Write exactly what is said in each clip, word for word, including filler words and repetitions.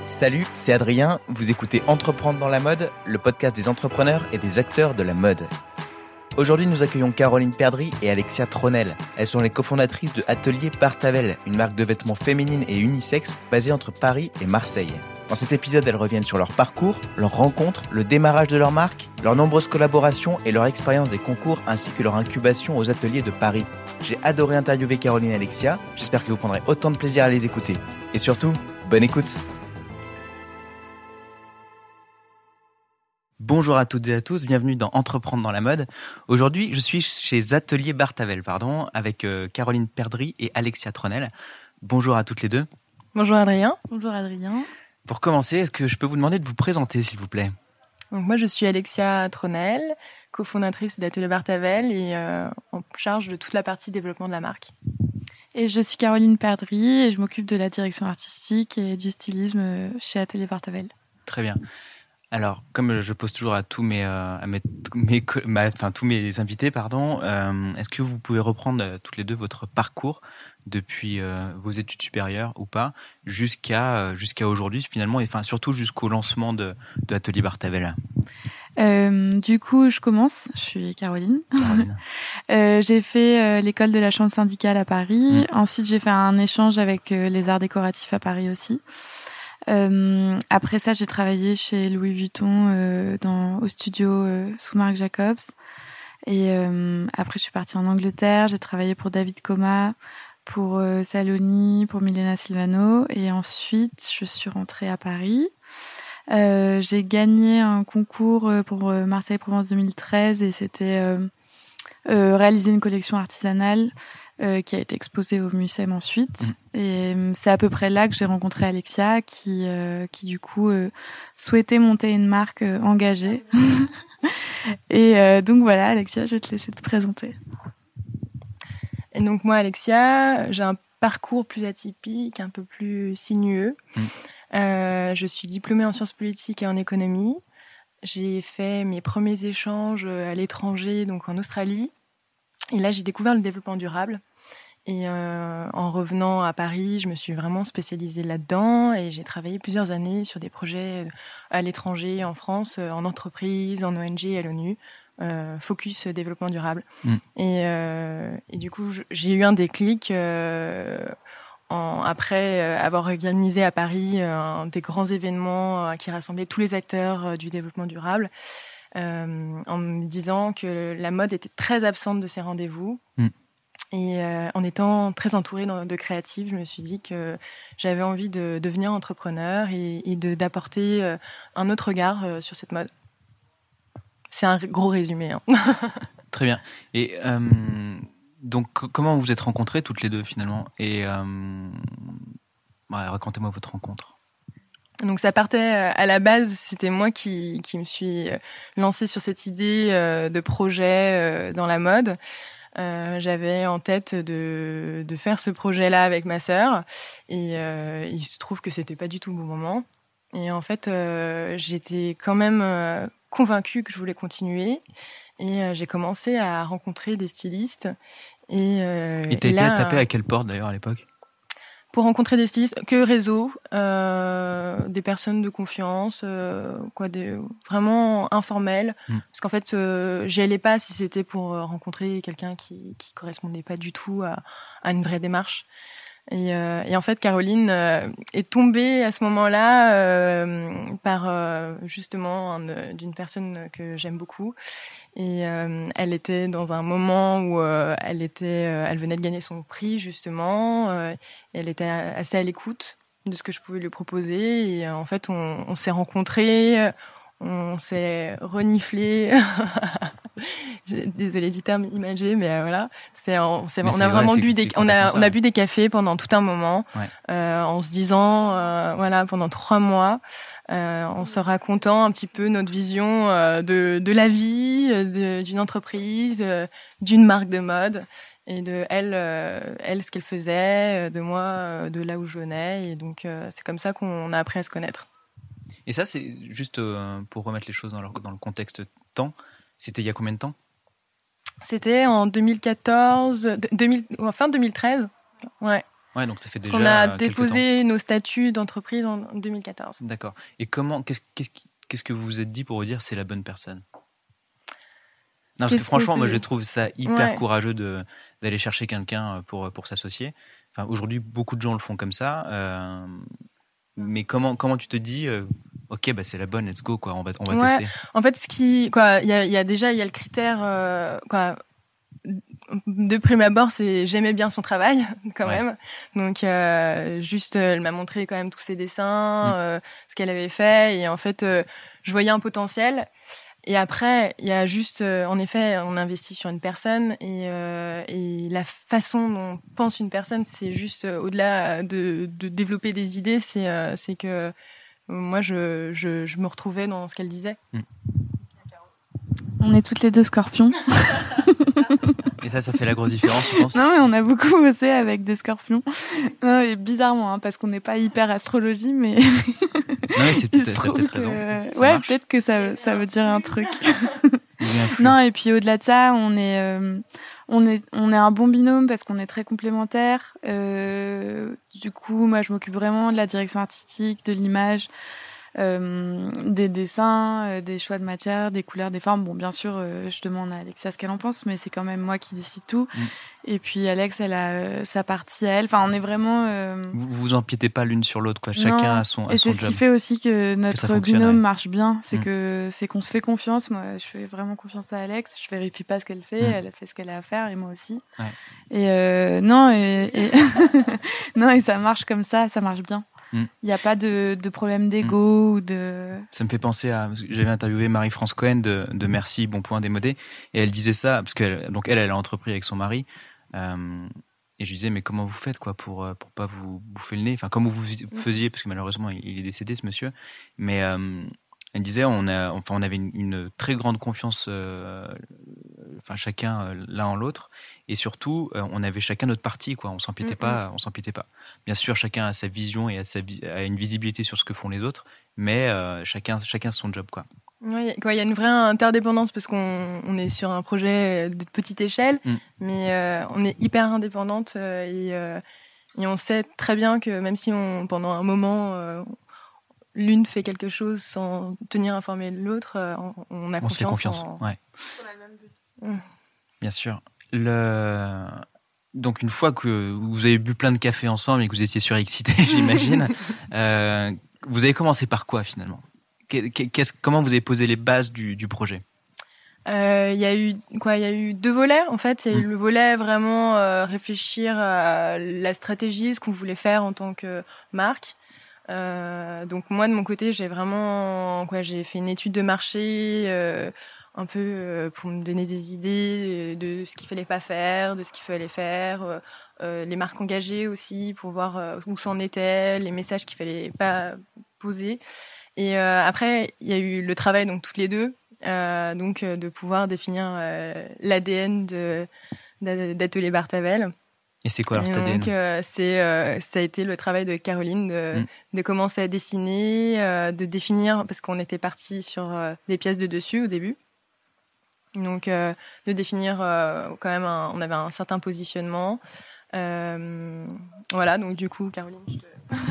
Salut, c'est Adrien, vous écoutez Entreprendre dans la mode, le podcast des entrepreneurs et des acteurs de la mode. Aujourd'hui, nous accueillons Caroline Perdry et Alexia Tronel. Elles sont les cofondatrices de Atelier Barthavel, une marque de vêtements féminines et unisexe basée entre Paris et Marseille. Dans cet épisode, elles reviennent sur leur parcours, leurs rencontres, le démarrage de leur marque, leurs nombreuses collaborations et leur expérience des concours ainsi que leur incubation aux ateliers de Paris. J'ai adoré interviewer Caroline et Alexia, j'espère que vous prendrez autant de plaisir à les écouter. Et surtout, bonne écoute. Bonjour à toutes et à tous, bienvenue dans Entreprendre dans la mode. Aujourd'hui, je suis chez Atelier Barthavel, pardon, avec euh, Caroline Perdry et Alexia Tronel. Bonjour à toutes les deux. Bonjour Adrien. Bonjour Adrien. Pour commencer, est-ce que je peux vous demander de vous présenter, s'il vous plaît ? Donc moi, je suis Alexia Tronel, cofondatrice d'Atelier Barthavel et euh, en charge de toute la partie développement de la marque. Et je suis Caroline Perdry et je m'occupe de la direction artistique et du stylisme chez Atelier Barthavel. Très bien. Alors, comme je pose toujours à tous mes, euh, à mes, mes, ma, enfin, tous mes invités, pardon, euh, est-ce que vous pouvez reprendre euh, toutes les deux votre parcours depuis euh, vos études supérieures ou pas, jusqu'à euh, jusqu'à aujourd'hui finalement, et enfin surtout jusqu'au lancement de, de Atelier Barthavel. Euh, du coup, je commence. Je suis Caroline. Caroline. euh, j'ai fait euh, l'école de la chambre syndicale à Paris. Mmh. Ensuite, j'ai fait un échange avec euh, les arts décoratifs à Paris aussi. Euh, après ça, j'ai travaillé chez Louis Vuitton euh, dans, au studio euh, sous Marc Jacobs. Et euh, après, je suis partie en Angleterre. J'ai travaillé pour David Coma, pour euh, Saloni, pour Milena Silvano. Et ensuite, je suis rentrée à Paris. Euh, j'ai gagné un concours pour euh, Marseille-Provence deux mille treize et c'était euh, euh, réaliser une collection artisanale Euh, qui a été exposée au Mucem ensuite. Mmh. Et euh, c'est à peu près là que j'ai rencontré Alexia, qui, euh, qui du coup euh, souhaitait monter une marque euh, engagée. Et euh, donc voilà, Alexia, je vais te laisser te présenter. Et donc moi, Alexia, j'ai un parcours plus atypique, un peu plus sinueux. Mmh. Euh, je suis diplômée en sciences politiques et en économie. J'ai fait mes premiers échanges à l'étranger, donc en Australie. Et là, j'ai découvert le développement durable. Et euh, en revenant à Paris, je me suis vraiment spécialisée là-dedans et j'ai travaillé plusieurs années sur des projets à l'étranger, en France, en entreprise, en O N G et à l'ONU, euh, focus développement durable. Mmh. Et, euh, et du coup, j'ai eu un déclic euh, en, après avoir organisé à Paris un des grands événements qui rassemblait tous les acteurs du développement durable. Euh, en me disant que la mode était très absente de ces rendez-vous. Mm. Et euh, en étant très entourée de créatifs, je me suis dit que j'avais envie de devenir entrepreneur et, et de, d'apporter euh, un autre regard euh, sur cette mode. C'est un gros résumé. Hein. Très bien. Et euh, donc, comment vous vous êtes rencontrées toutes les deux finalement ? Et euh, ouais, racontez-moi votre rencontre. Donc ça partait à la base, c'était moi qui qui me suis lancée sur cette idée de projet dans la mode. Euh, j'avais en tête de de faire ce projet-là avec ma sœur et euh, il se trouve que c'était pas du tout le bon moment. Et en fait, euh, j'étais quand même euh, convaincue que je voulais continuer et euh, j'ai commencé à rencontrer des stylistes. Et, euh, et t'as et été là, tapé à quelle porte d'ailleurs à l'époque ? Pour rencontrer des stylistes, que réseau, euh, des personnes de confiance, euh, quoi, des, vraiment informelles. Mmh. Parce qu'en fait, euh, j'y allais pas si c'était pour rencontrer quelqu'un qui qui correspondait pas du tout à, à une vraie démarche. Et, euh, et en fait, Caroline euh, est tombée à ce moment-là euh, par euh, justement un, d'une personne que j'aime beaucoup. Et euh, elle était dans un moment où euh, elle était, euh, elle venait de gagner son prix justement. Euh, et elle était assez à l'écoute de ce que je pouvais lui proposer. Et euh, en fait, on, on s'est rencontrés, on s'est reniflés. Désolée du terme imagé, mais euh, voilà, c'est, on, c'est, mais on c'est a vrai, vraiment bu des, on a, on a bu des cafés pendant tout un moment, ouais. euh, en se disant, euh, voilà, pendant trois mois, euh, en se racontant un petit peu notre vision euh, de, de la vie, de, d'une entreprise, euh, d'une marque de mode, et de elle, euh, elle ce qu'elle faisait, de moi, euh, de là où je venais, et donc euh, c'est comme ça qu'on a appris à se connaître. Et ça, c'est juste euh, pour remettre les choses dans, leur, dans le contexte temps. C'était il y a combien de temps ? C'était en deux mille quatorze, deux mille, fin deux mille treize. Ouais. Ouais, donc ça fait déjà On a quelques déposé temps. nos statuts d'entreprise en deux mille quatorze. D'accord. Et comment, qu'est-ce, qu'est-ce, qui- qu'est-ce que vous vous êtes dit pour vous dire c'est la bonne personne? Non, parce Qu'est-ce que franchement, que moi, c'est je trouve ça hyper Ouais. courageux de, d'aller chercher quelqu'un pour, pour s'associer. Enfin, aujourd'hui, beaucoup de gens le font comme ça. Euh, mais comment, comment tu te dis, euh, ok, bah, c'est la bonne, let's go, quoi, on va, on va Ouais. tester. En fait, ce qui, quoi, il y a, il y a déjà, il y a le critère, euh, quoi, de prime abord, c'est j'aimais bien son travail quand Ouais. même. Donc euh, juste, euh, elle m'a montré quand même tous ses dessins, Mm. euh, ce qu'elle avait fait, et en fait, euh, je voyais un potentiel. Et après, il y a juste, euh, en effet, on investit sur une personne, et, euh, et la façon dont pense une personne, c'est juste euh, au-delà de, de développer des idées, c'est euh, c'est que euh, moi, je, je, je me retrouvais dans ce qu'elle disait. Mm. On est toutes les deux scorpions. Et ça, ça fait la grosse différence, je pense. Non, mais on a beaucoup bossé avec des scorpions. Non, et bizarrement, hein, parce qu'on n'est pas hyper astrologie, mais. Non, mais c'est, il t'as, se t'as trouve peut-être que... raison. Ça Ouais, marche. peut-être que ça, ça veut dire un truc. Il influe. Non, et puis au-delà de ça, on est, euh, on est, on est un bon binôme parce qu'on est très complémentaires. Euh, du coup, moi, je m'occupe vraiment de la direction artistique, de l'image, euh, des dessins, euh, des choix de matière, des couleurs, des formes. Bon, bien sûr, euh, je demande à Alexia ce qu'elle en pense, mais c'est quand même moi qui décide tout. Mm. Et puis Alex, elle a euh, sa partie à elle. Enfin, on est vraiment. Euh... Vous vous empiétez pas l'une sur l'autre, quoi. Chacun non. a son, a et son c'est ce job. qui fait aussi que ça notre fonctionne, binôme ouais. marche bien. C'est Mm. que c'est qu'on se fait confiance. Moi, je fais vraiment confiance à Alex. Je vérifie pas ce qu'elle fait. Mm. Elle fait ce qu'elle a à faire et moi aussi. Ouais. Et euh, non, et, et... non, et ça marche comme ça. Ça marche bien. Il Mm. n'y a pas de, de problème d'ego mm. ou de. Ça me fait penser à, j'avais interviewé Marie-France Cohen de, de Merci, Bon Point, Démodé, et elle disait ça, parce qu'elle, donc elle, elle a entrepris avec son mari, euh, et je lui disais, mais comment vous faites, quoi, pour, pour pas vous bouffer le nez? Enfin, comment vous faisiez, parce que malheureusement, il est décédé, ce monsieur, mais, euh, elle disait, on a, enfin, on avait une, une très grande confiance, euh, enfin, chacun euh, l'un en l'autre, et surtout, euh, on avait chacun notre partie, quoi, on s'empiétait mm-hmm. pas, on s'empiétait pas. Bien sûr, chacun a sa vision et a, sa, a une visibilité sur ce que font les autres, mais euh, chacun, chacun son job, quoi. Oui, il y a une vraie interdépendance parce qu'on on est sur un projet de petite échelle, mm. mais euh, on est hyper indépendante euh, et, euh, et on sait très bien que même si on, pendant un moment, euh, l'une fait quelque chose sans tenir informé de l'autre, euh, on, on a on confiance. se fait confiance, en... ouais. On a le même but. Mm. Bien sûr. Le... Donc, une fois que vous avez bu plein de café ensemble et que vous étiez surexcités, j'imagine, euh, vous avez commencé par quoi, finalement? Qu'est-ce, comment vous avez posé les bases du, du projet? Il euh, y a eu quoi? Il y a eu deux volets, en fait. Il y a eu mmh. le volet vraiment euh, réfléchir à la stratégie, ce qu'on voulait faire en tant que marque. Euh, donc, moi, de mon côté, j'ai vraiment... Quoi, j'ai fait une étude de marché... Euh, un peu euh, pour me donner des idées de ce qu'il fallait pas faire, de ce qu'il fallait faire, euh, euh, les marques engagées aussi pour voir euh, où c'en était, les messages qu'il fallait pas poser. Et euh, après, il y a eu le travail donc toutes les deux, euh, donc euh, de pouvoir définir euh, l'A D N de, d'Atelier Barthavel. Et c'est quoi alors cet A D N? Donc euh, c'est euh, ça a été le travail de Caroline de, mmh. de commencer à dessiner, euh, de définir parce qu'on était parti sur euh, des pièces de dessus au début. Donc, euh, de définir euh, quand même, un, on avait un certain positionnement. Euh, voilà, donc du coup, Caroline, je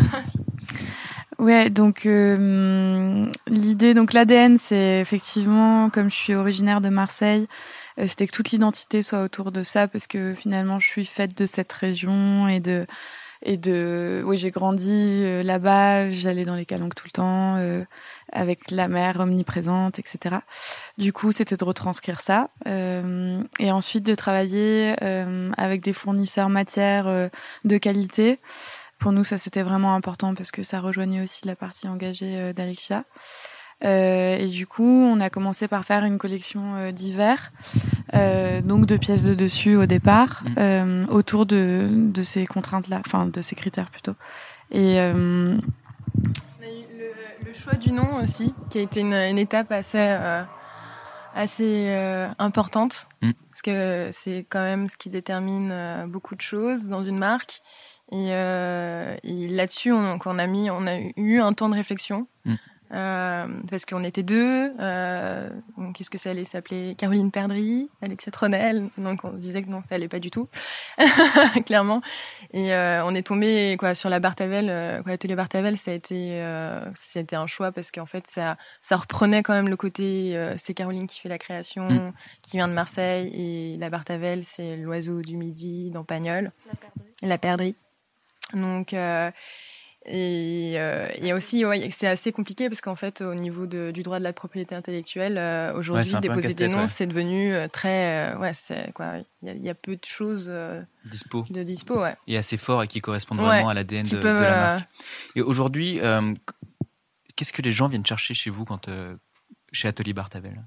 te... Ouais, donc euh, l'idée, donc l'A D N, c'est effectivement, comme je suis originaire de Marseille, euh, c'était que toute l'identité soit autour de ça, parce que finalement, je suis faite de cette région et de... Et de, oui, j'ai grandi euh, là-bas, j'allais dans les calanques tout le temps, euh, avec la mer omniprésente, et cetera. Du coup, c'était de retranscrire ça, euh, et ensuite de travailler euh, avec des fournisseurs matières euh, de qualité. Pour nous, ça c'était vraiment important parce que ça rejoignait aussi la partie engagée euh, d'Alexia. Euh, et du coup, on a commencé par faire une collection euh, d'hiver, euh, donc de pièces de dessus au départ, mmh. euh, autour de, de ces contraintes-là, enfin de ces critères plutôt. Et euh... on a eu le, le choix du nom aussi, qui a été une, une étape assez, euh, assez euh, importante, mmh. parce que c'est quand même ce qui détermine euh, beaucoup de choses dans une marque. Et, euh, et là-dessus, on, on a mis, on a eu un temps de réflexion. Mmh. Euh, parce qu'on était deux. Euh, donc qu'est-ce que ça allait s'appeler? Caroline Perdry, Alexia Tronel. Donc on se disait que non, ça allait pas du tout, clairement. Et euh, on est tombé quoi sur la Bartavel, euh, quoi, l'atelier Bartavel. Ça a été, euh, c'était un choix parce qu'en fait ça, ça reprenait quand même le côté. Euh, c'est Caroline qui fait la création, mmh. qui vient de Marseille, et la Bartavel, c'est l'oiseau du midi dans Pagnol. La Perdry. La Perdry. Donc euh, Et, euh, et aussi, ouais, c'est assez compliqué parce qu'en fait, au niveau de, du droit de la propriété intellectuelle, euh, aujourd'hui, ouais, déposer des noms, ouais. c'est devenu très, euh, ouais, c'est quoi, il y, y a peu de choses euh, dispo. de dispo, ouais. Et assez fort et qui correspondent ouais, vraiment à l'A D N de, peuvent, de la euh... marque. Et aujourd'hui, euh, qu'est-ce que les gens viennent chercher chez vous quand euh, chez Atelier Bartavel?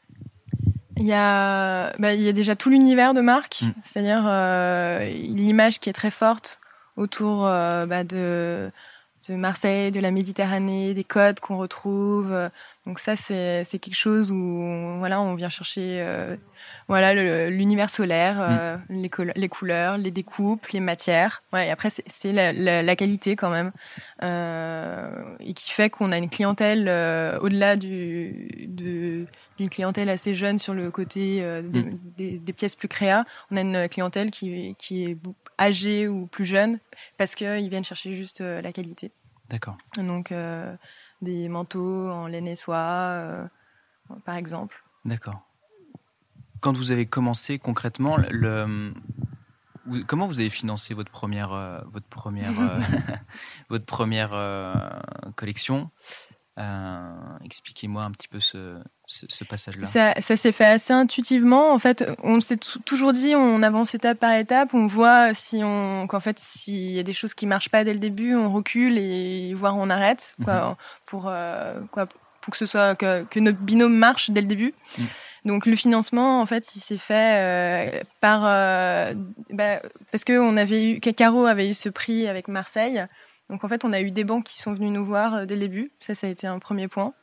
Il y a, bah, il y a déjà tout l'univers de marque, mm. c'est-à-dire euh, l'image qui est très forte autour euh, bah, de de Marseille, de la Méditerranée, des codes qu'on retrouve. Donc ça, c'est c'est quelque chose où voilà, on vient chercher euh, voilà le, l'univers solaire, euh, mm. les, col- les couleurs, les découpes, les matières. Ouais, et après c'est, c'est la, la, la qualité quand même, euh, et qui fait qu'on a une clientèle euh, au-delà du de d'une clientèle assez jeune sur le côté euh, des, mm. des, des pièces plus créa. On a une clientèle qui qui est âgés ou plus jeunes, parce qu'ils viennent chercher juste euh, la qualité. D'accord. Donc, euh, des manteaux en laine et soie, euh, par exemple. D'accord. Quand vous avez commencé concrètement, le, vous, comment vous avez financé votre première, euh, votre première, euh, votre première euh, collection? Euh, expliquez-moi un petit peu ce, ce, ce passage-là. Ça, ça s'est fait assez intuitivement. En fait, on s'est t- toujours dit, on avance étape par étape, on voit si on, qu'en fait, s'il y a des choses qui marchent pas dès le début, on recule et voir on arrête, quoi, mm-hmm. pour euh, quoi, pour que ce soit que, que notre binôme marche dès le début. Mm. Donc le financement, en fait, il s'est fait euh, par euh, bah, parce que on avait eu, Caro avait eu ce prix avec Marseille. Donc en fait, on a eu des banques qui sont venues nous voir dès le début. Ça, ça a été un premier point.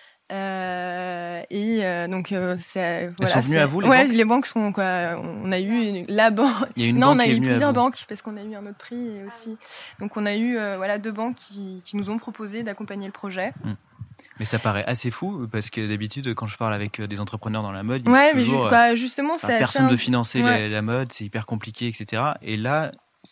Euh, et euh, donc euh, c'est, voilà, elles sont venues c'est... à vous, les ouais, banques? les banques sont quoi. On a eu la banque. Il y a une non, banque on a qui est eu venue plusieurs à vous. banques parce qu'on a eu un autre prix aussi. Donc on a eu euh, voilà deux banques qui, qui nous ont proposé d'accompagner le projet. Mmh. Mais ça paraît assez fou parce que d'habitude, quand je parle avec des entrepreneurs dans la mode, ils ouais, me disent toujours, mais ju- quoi, justement, enfin, c'est personne ne veut assez... financer ouais. la, la mode, c'est hyper compliqué, et cetera. Et là.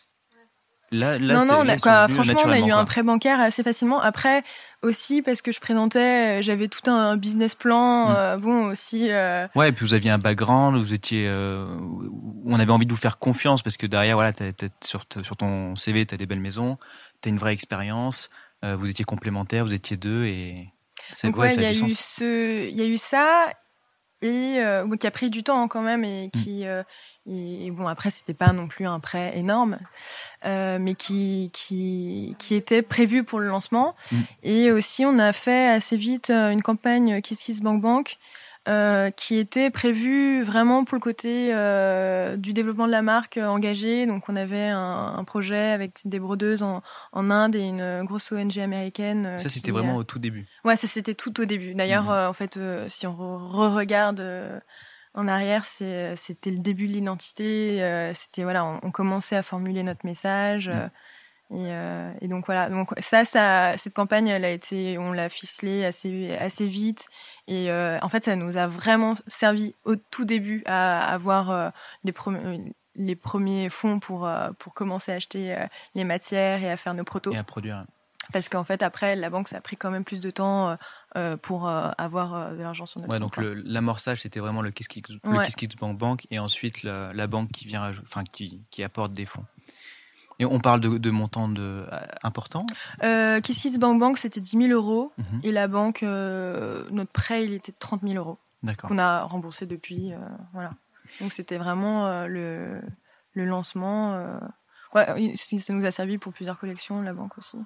Là, là, non, c'est, non, là, on a, quoi, franchement, on a eu quoi. un prêt bancaire assez facilement. Après, aussi, parce que je présentais, j'avais tout un business plan, mmh. euh, bon, aussi... Euh... Ouais, et puis vous aviez un background, vous étiez... Euh, on avait envie de vous faire confiance, parce que derrière, voilà, t'as, t'as, sur, sur ton C V, t'as des belles maisons, t'as une vraie expérience, euh, vous étiez complémentaires, vous étiez deux, et... C'est, Donc, ouais, ouais, ça a, a eu ce, il y a eu ça, et euh, qui a pris du temps, hein, quand même, et qui... Mmh. Euh, et, et bon, après, c'était pas non plus un prêt énorme. Euh, mais qui, qui, qui était prévu pour le lancement. Mmh. Et aussi, on a fait assez vite une campagne Kiss Kiss Bank Bank euh, qui était prévue vraiment pour le côté euh, du développement de la marque engagée. Donc, on avait un, un projet avec des brodeuses en, en Inde et une grosse O N G américaine. Ça, c'était qui, vraiment euh... au tout début. Ouais, ça, c'était tout au début. D'ailleurs, mmh. euh, en fait, euh, si on re-regarde... Euh, en arrière, c'est, c'était le début de l'identité. Euh, c'était voilà, on, on commençait à formuler notre message. Euh, mmh. et, euh, et donc voilà. Donc ça, ça, cette campagne, elle a été, on l'a ficelée assez, assez vite. Et euh, en fait, ça nous a vraiment servi au tout début à avoir euh, les premiers, les premiers fonds pour euh, pour commencer à acheter euh, les matières et à faire nos protos. Et à produire. Parce qu'en fait, après, la banque, ça a pris quand même plus de temps euh, pour euh, avoir euh, de l'argent sur notre ouais, compte. Donc le, l'amorçage, c'était vraiment le Kiss Kiss, ouais. le Kiss Kiss Bank Bank, et ensuite la, la banque qui vient, enfin qui, qui apporte des fonds. Et on parle de, de montants de, euh, importants. Euh, Kiss Kiss Bank Bank, c'était dix mille euros, mm-hmm. et la banque, euh, notre prêt, il était de trente mille euros. D'accord. Qu'on a remboursé depuis, euh, voilà. Donc c'était vraiment euh, le, le lancement. Euh... Ouais, ça nous a servi pour plusieurs collections, la banque aussi.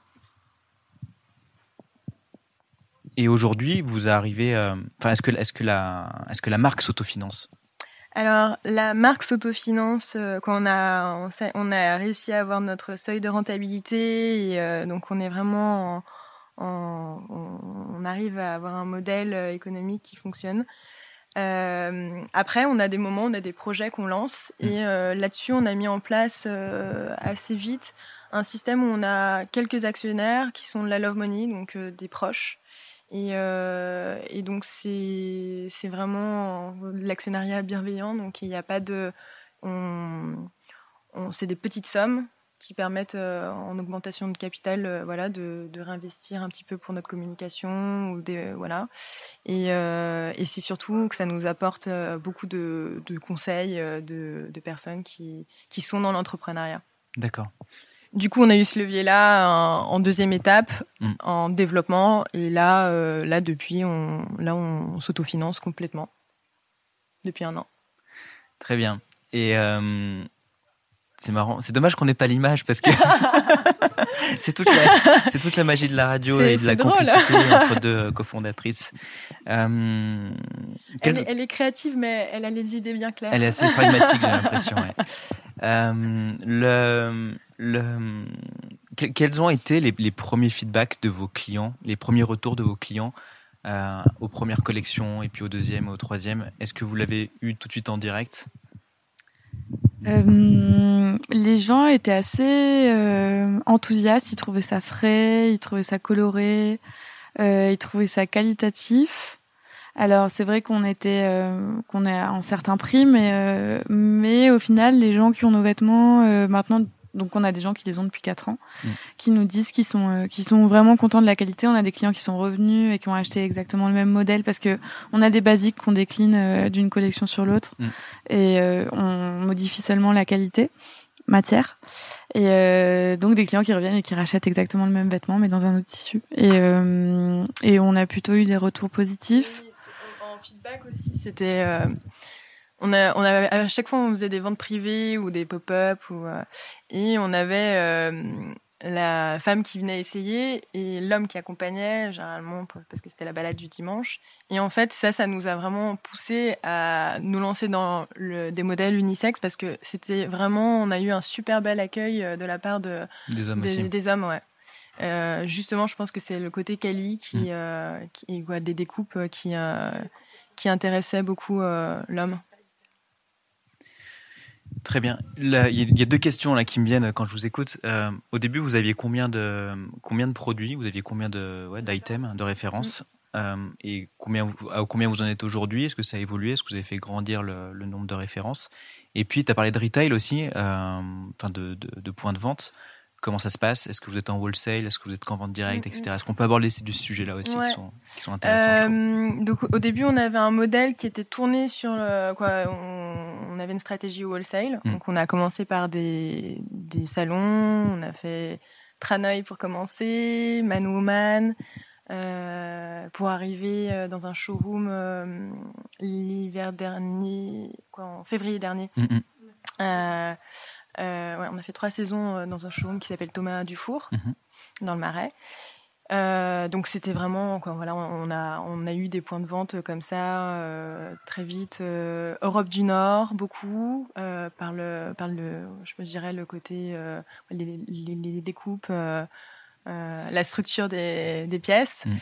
Et aujourd'hui, vous arrivez. Euh, enfin, est-ce que est-ce que la est-ce que la marque s'autofinance? Alors, la marque s'autofinance euh, quand on a on, on a réussi à avoir notre seuil de rentabilité, et euh, donc on est vraiment en, en, on, on arrive à avoir un modèle économique qui fonctionne. Euh, après, on a des moments, on a des projets qu'on lance, et euh, là-dessus, on a mis en place euh, assez vite un système où on a quelques actionnaires qui sont de la love money, donc euh, des proches. Et, euh, et donc, c'est, c'est vraiment l'actionnariat bienveillant. Donc, il n'y a pas de... On, on, c'est des petites sommes qui permettent, euh, en augmentation de capital, euh, voilà, de, de réinvestir un petit peu pour notre communication. Ou des, voilà. Et, euh, et c'est surtout que ça nous apporte euh, beaucoup de, de conseils euh, de, de personnes qui, qui sont dans l'entrepreneuriat. D'accord. Du coup, on a eu ce levier-là en, en deuxième étape, mmh. en développement. Et là, euh, là depuis, on, là, on, on s'autofinance complètement depuis un an. Très bien. Et euh, c'est marrant. C'est dommage qu'on n'ait pas l'image parce que c'est, toute la, c'est toute la magie de la radio c'est, et de la drôle. complicité entre deux cofondatrices. Euh, elle, est, elle est créative, mais elle a les idées bien claires. Elle est assez pragmatique, j'ai l'impression. Ouais. Euh, le, le, quels ont été les, les premiers feedbacks de vos clients, les premiers retours de vos clients euh, aux premières collections et puis au deuxième et au troisième? Est-ce que vous l'avez eu tout de suite en direct? Euh, les gens étaient assez euh, enthousiastes, ils trouvaient ça frais, ils trouvaient ça coloré, euh, ils trouvaient ça qualitatif. Alors c'est vrai qu'on était euh, qu'on est à un certain prix, mais euh, mais au final les gens qui ont nos vêtements euh, maintenant, donc on a des gens qui les ont depuis quatre ans, mmh. qui nous disent qu'ils sont euh, qu'ils sont vraiment contents de la qualité. On a des clients qui sont revenus et qui ont acheté exactement le même modèle parce que on a des basiques qu'on décline euh, d'une collection sur l'autre mmh. et euh, on modifie seulement la qualité matière et euh, donc des clients qui reviennent et qui rachètent exactement le même vêtement mais dans un autre tissu et euh, et on a plutôt eu des retours positifs. Feedback aussi, c'était euh, on a on avait à chaque fois on faisait des ventes privées ou des pop-up ou euh, et on avait euh, la femme qui venait essayer et l'homme qui accompagnait généralement parce que c'était la balade du dimanche et en fait ça ça nous a vraiment poussé à nous lancer dans le, des modèles unisexes parce que c'était vraiment on a eu un super bel accueil de la part de des hommes des, aussi. des hommes ouais. Euh, justement je pense que c'est le côté quali qui, mmh. euh, qui quoi, des découpes qui euh, qui intéressait beaucoup euh, l'homme. Très bien. Il y a deux questions là qui me viennent quand je vous écoute. Euh, au début, vous aviez combien de combien de produits? Vous aviez combien de ouais, d'items, de références? Mmh. euh, Et combien vous, à combien vous en êtes aujourd'hui? Est-ce que ça a évolué? Est-ce que vous avez fait grandir le, le nombre de références? Et puis, tu as parlé de retail aussi, euh, enfin de, de, de points de vente. Comment ça se passe? Est-ce que vous êtes en wholesale? Est-ce que vous êtes qu'en vente directe, et cetera. Est-ce qu'on peut aborder ces deux sujets-là aussi ouais. qui, sont, qui sont intéressants? euh, Donc au début, on avait un modèle qui était tourné sur le, quoi. On, on avait une stratégie wholesale. Mm. Donc on a commencé par des, des salons. On a fait Tranoï pour commencer, Man Woman, euh, pour arriver dans un showroom euh, l'hiver dernier, quoi, en février dernier. Mm-hmm. Euh, Euh, ouais, on a fait trois saisons dans un showroom qui s'appelle Thomas Dufour, mmh. dans le Marais. Euh, donc c'était vraiment, quoi, voilà, on a, on a eu des points de vente comme ça euh, très vite. Euh, Europe du Nord, beaucoup, euh, par, le, par le, je me dirais, le côté, euh, les, les, les découpes, euh, euh, la structure des, des pièces. Mmh.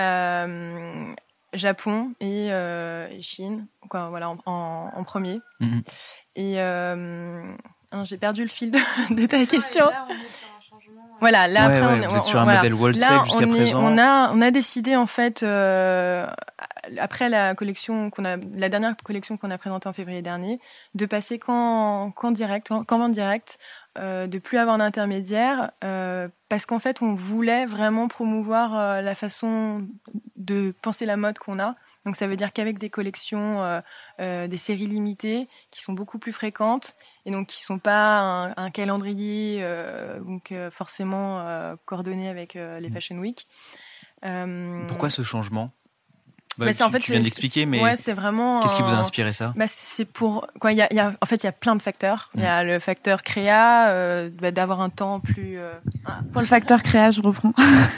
Euh, Japon et, euh, et Chine, quoi, voilà, en, en, en premier. Mmh. Et... Euh, Hein, j'ai perdu le fil de, de ta question. Ah, là, on est sur un changement. Voilà, là ouais, après, ouais, on est, vous êtes on, sur un voilà. modèle wholesale là, jusqu'à on présent. Est, on a, on a décidé en fait euh, après la collection qu'on a, la dernière collection qu'on a présentée en février dernier, de passer qu'en, qu'en direct, qu'en vente directe, euh, de plus avoir d'intermédiaire, euh, parce qu'en fait, on voulait vraiment promouvoir euh, la façon de penser la mode qu'on a. Donc ça veut dire qu'avec des collections, euh, euh, des séries limitées qui sont beaucoup plus fréquentes et donc qui sont pas un, un calendrier euh, donc euh, forcément euh, coordonné avec euh, les Fashion Week. Euh, Pourquoi ce changement? Bah, bah, tu, en fait, tu viens d'expliquer, mais ouais, c'est vraiment, qu'est-ce qui vous a inspiré ça? Bah, c'est pour quoi, il y a, y a, en fait, il y a plein de facteurs. Il mmh. y a le facteur créa, euh, bah, d'avoir un temps plus. Euh... Ah, pour le facteur créa, je reprends.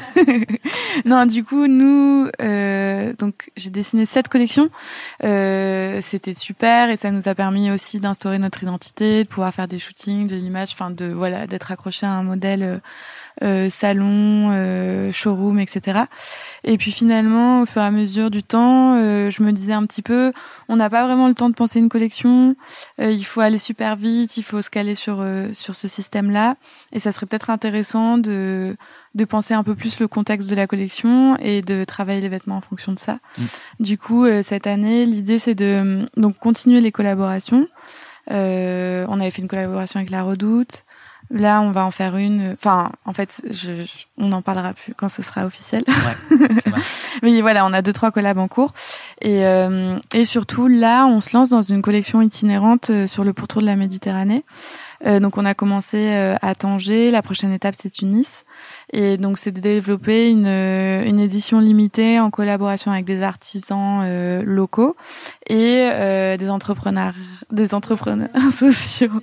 Non, du coup, nous, euh, donc j'ai dessiné sept collections. Euh, c'était super et ça nous a permis aussi d'instaurer notre identité, de pouvoir faire des shootings, de l'image, enfin de voilà, d'être accroché à un modèle. Euh, Euh, salon, euh, showroom, et cetera. Et puis finalement, au fur et à mesure du temps, euh, je me disais un petit peu, on n'a pas vraiment le temps de penser une collection. Euh, il faut aller super vite, il faut se caler sur euh, sur ce système-là. Et ça serait peut-être intéressant de de penser un peu plus le contexte de la collection et de travailler les vêtements en fonction de ça. Mmh. Du coup, euh, cette année, l'idée c'est de donc continuer les collaborations. Euh, on avait fait une collaboration avec La Redoute. Là, on va en faire une. Enfin, en fait, je, je, on n'en parlera plus quand ce sera officiel. Ouais, ça marche. Mais voilà, on a deux trois collabs en cours et euh, et surtout là, on se lance dans une collection itinérante sur le pourtour de la Méditerranée. Euh, donc, on a commencé euh, à Tanger. La prochaine étape, c'est Tunis. Et donc, c'est de développer une une édition limitée en collaboration avec des artisans euh, locaux et euh, des entrepreneurs des entrepreneurs sociaux.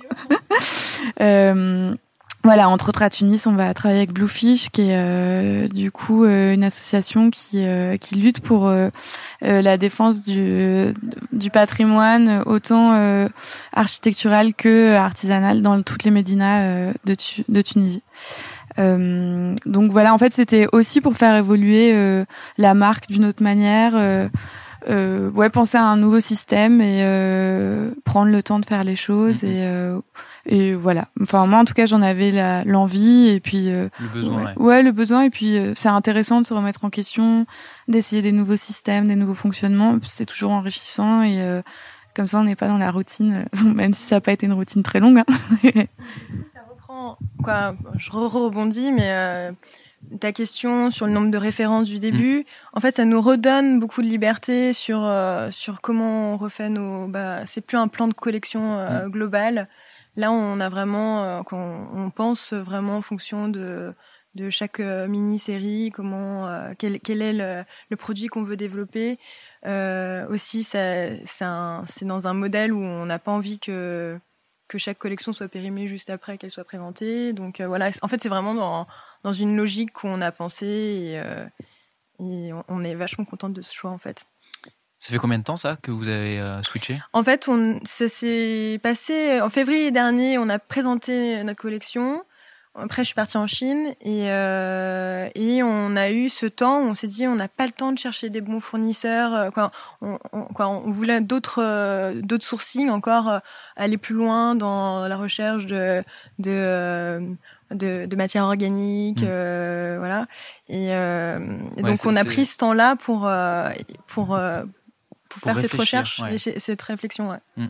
euh, Voilà, entre autres à Tunis, on va travailler avec Bluefish, qui est euh, du coup euh, une association qui euh, qui lutte pour euh, euh, la défense du du patrimoine autant euh, architectural que artisanal dans toutes les médinas euh, de tu, de Tunisie. Euh, donc voilà, en fait, c'était aussi pour faire évoluer euh, la marque d'une autre manière. Euh, euh, ouais, penser à un nouveau système et euh, prendre le temps de faire les choses et euh, et voilà. Enfin moi en tout cas j'en avais la, l'envie et puis euh, le besoin. Ouais, ouais. ouais le besoin et puis euh, c'est intéressant de se remettre en question, d'essayer des nouveaux systèmes, des nouveaux fonctionnements. C'est toujours enrichissant et euh, comme ça on n'est pas dans la routine, même si ça n'a pas été une routine très longue. Hein. Ça reprend quoi. Je rebondis mais. Euh... Ta question sur le nombre de références du début, mmh. en fait, ça nous redonne beaucoup de liberté sur euh, sur comment on refait nos. Bah, c'est plus un plan de collection euh, mmh. global. Là, on a vraiment, euh, on, on pense vraiment en fonction de de chaque euh, mini-série, comment, euh, quel quel est le, le produit qu'on veut développer. Euh, aussi, ça, c'est un, c'est dans un modèle où on n'a pas envie que que chaque collection soit périmée juste après qu'elle soit présentée. Donc euh, voilà, en fait, c'est vraiment dans dans une logique qu'on a pensé et, euh, et on est vachement contente de ce choix en fait. Ça fait combien de temps ça que vous avez euh, switché ? En fait, on, ça s'est passé en février dernier, on a présenté notre collection. Après, je suis partie en Chine et, euh, et on a eu ce temps où on s'est dit on n'a pas le temps de chercher des bons fournisseurs. Quoi, on, on, quoi, on voulait d'autres, euh, d'autres sourcing, encore euh, aller plus loin dans la recherche de... de euh, De, de matière organique, mmh. euh, voilà. Et, euh, et ouais, donc on a c'est... pris ce temps-là pour euh, pour euh, pour, pour faire cette recherche ouais. et cette réflexion. Ouais. Mmh.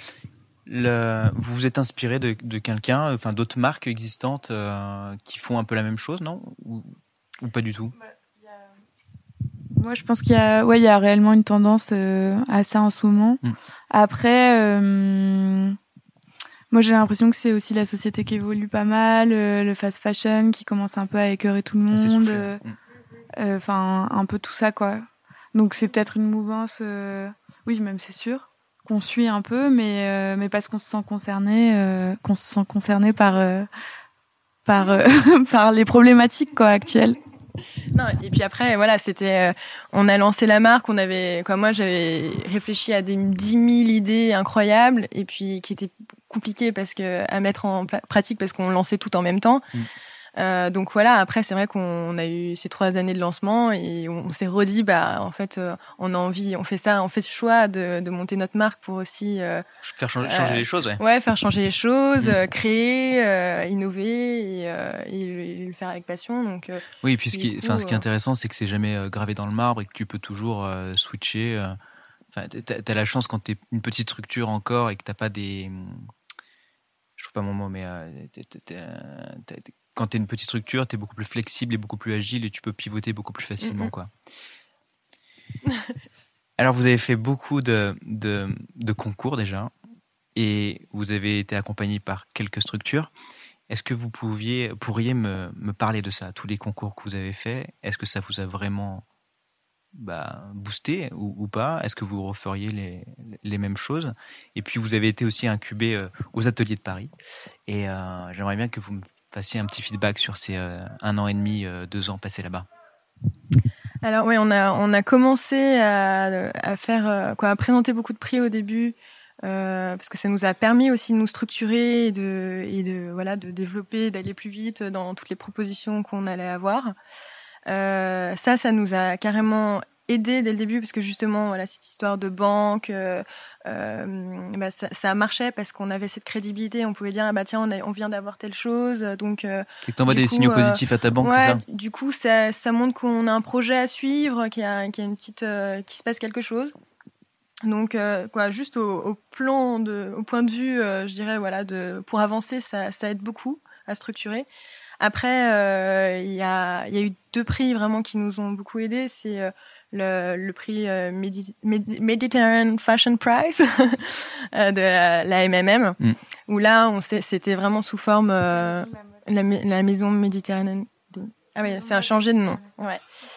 Le, vous vous êtes inspiré de, de quelqu'un, enfin d'autres marques existantes euh, qui font un peu la même chose, non ? Ou, ou pas du tout ? Bah, y a... Moi, je pense qu'il y a, ouais, il y a réellement une tendance euh, à ça en ce moment. Mmh. Après. Euh... Moi, j'ai l'impression que c'est aussi la société qui évolue pas mal, euh, le fast fashion qui commence un peu à écœurer tout le monde. Enfin, euh, euh, un peu tout ça, quoi. Donc, c'est peut-être une mouvance, euh, oui, même c'est sûr, qu'on suit un peu, mais euh, mais parce qu'on se sent concerné, euh, qu'on se sent concerné par euh, par euh, par les problématiques, quoi, actuelles. Non, et puis après, voilà, c'était, euh, on a lancé la marque, on avait, comme moi, j'avais réfléchi à des dix mille idées incroyables, et puis qui étaient compliquées parce que à mettre en pla- pratique parce qu'on lançait tout en même temps. Mmh. Euh, donc voilà, après c'est vrai qu'on a eu ces trois années de lancement et on s'est redit, bah en fait, euh, on a envie, on fait ça, on fait ce choix de, de monter notre marque pour aussi euh, faire changer, euh, changer les choses, ouais. Ouais, faire changer les choses, mmh. euh, créer, euh, innover et, euh, et, le, et le faire avec passion. Donc euh, oui, et puis ce qui, enfin ce qui est intéressant, c'est que c'est jamais euh, gravé dans le marbre et que tu peux toujours euh, switcher. Euh, enfin, t'as, t'as la chance quand t'es une petite structure encore et que t'as pas des, je trouve pas mon mot, mais euh, t'es, t'es, t'es, t'es, t'es, quand tu es une petite structure, tu es beaucoup plus flexible et beaucoup plus agile et tu peux pivoter beaucoup plus facilement. Mm-hmm. Quoi. Alors, vous avez fait beaucoup de, de, de concours déjà et vous avez été accompagné par quelques structures. Est-ce que vous pouviez, pourriez me, me parler de ça, tous les concours que vous avez faits ? Est-ce que ça vous a vraiment bah, boosté ou, ou pas ? Est-ce que vous referiez les, les mêmes choses ? Et puis, vous avez été aussi incubé euh, aux ateliers de Paris. Et euh, j'aimerais bien que vous me fassiez un petit feedback sur ces euh, un an et demi, euh, deux ans passés là-bas. Alors oui, on a on a commencé à, à faire euh, quoi, à présenter beaucoup de prix au début euh, parce que ça nous a permis aussi de nous structurer et de et de voilà de développer, d'aller plus vite dans toutes les propositions qu'on allait avoir. Euh, ça, ça nous a carrément aidé dès le début parce que justement, voilà, cette histoire de banque, euh, euh, bah, ça, ça marchait parce qu'on avait cette crédibilité. On pouvait dire, ah bah tiens, on, a, on vient d'avoir telle chose, donc. Euh, c'est que t'envoies des coup, signaux euh, positifs à ta banque, ouais, c'est ça? Du coup, ça, ça montre qu'on a un projet à suivre, qu'il y a, qu'il y a une petite, euh, qu'il se passe quelque chose. Donc, euh, quoi, juste au, au plan de, au point de vue, euh, je dirais, voilà, de, pour avancer, ça, ça aide beaucoup à structurer. Après, il euh, y, a, y a eu deux prix vraiment qui nous ont beaucoup aidés. C'est euh, le, le prix euh, Medi- Medi- Mediterranean Fashion Prize de la, la M M M, mm. où là, on sait, c'était vraiment sous forme euh, la, la maison méditerranéenne. Ah oui, ça a changé de nom. Ouais.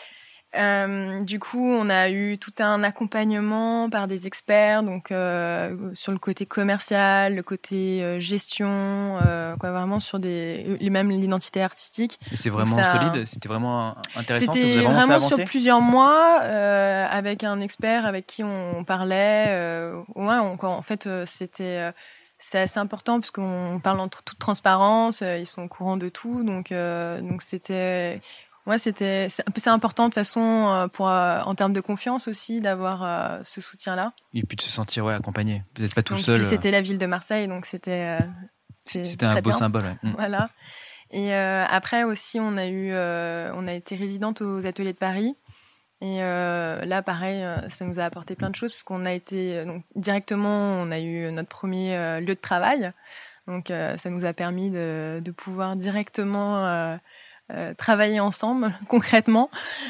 Euh, du coup, on a eu tout un accompagnement par des experts, donc euh, sur le côté commercial, le côté euh, gestion, euh, quoi, vraiment sur des, même l'identité artistique. Et c'est vraiment ça, solide, c'était vraiment intéressant. C'était ça vous a vraiment, vraiment fait avancer sur plusieurs mois, euh, avec un expert avec qui on parlait. Euh, ouais, on, en fait, c'était euh, c'est assez important parce qu'on parle en toute transparence. Euh, ils sont au courant de tout, donc euh, donc c'était. Ouais, c'était c'est, c'est important de toute façon pour euh, en termes de confiance aussi d'avoir euh, ce soutien-là. Et puis de se sentir ouais accompagné, peut-être pas tout donc, seul. Puis c'était la ville de Marseille, donc c'était. Euh, c'était c'était un beau bien. symbole. Ouais. Mm. Voilà. Et euh, après aussi, on a eu, euh, on a été résidente aux Ateliers de Paris. Et euh, là, pareil, ça nous a apporté plein de choses parce qu'on a été donc directement, on a eu notre premier euh, lieu de travail. Donc euh, ça nous a permis de, de pouvoir directement euh, Euh, travailler ensemble concrètement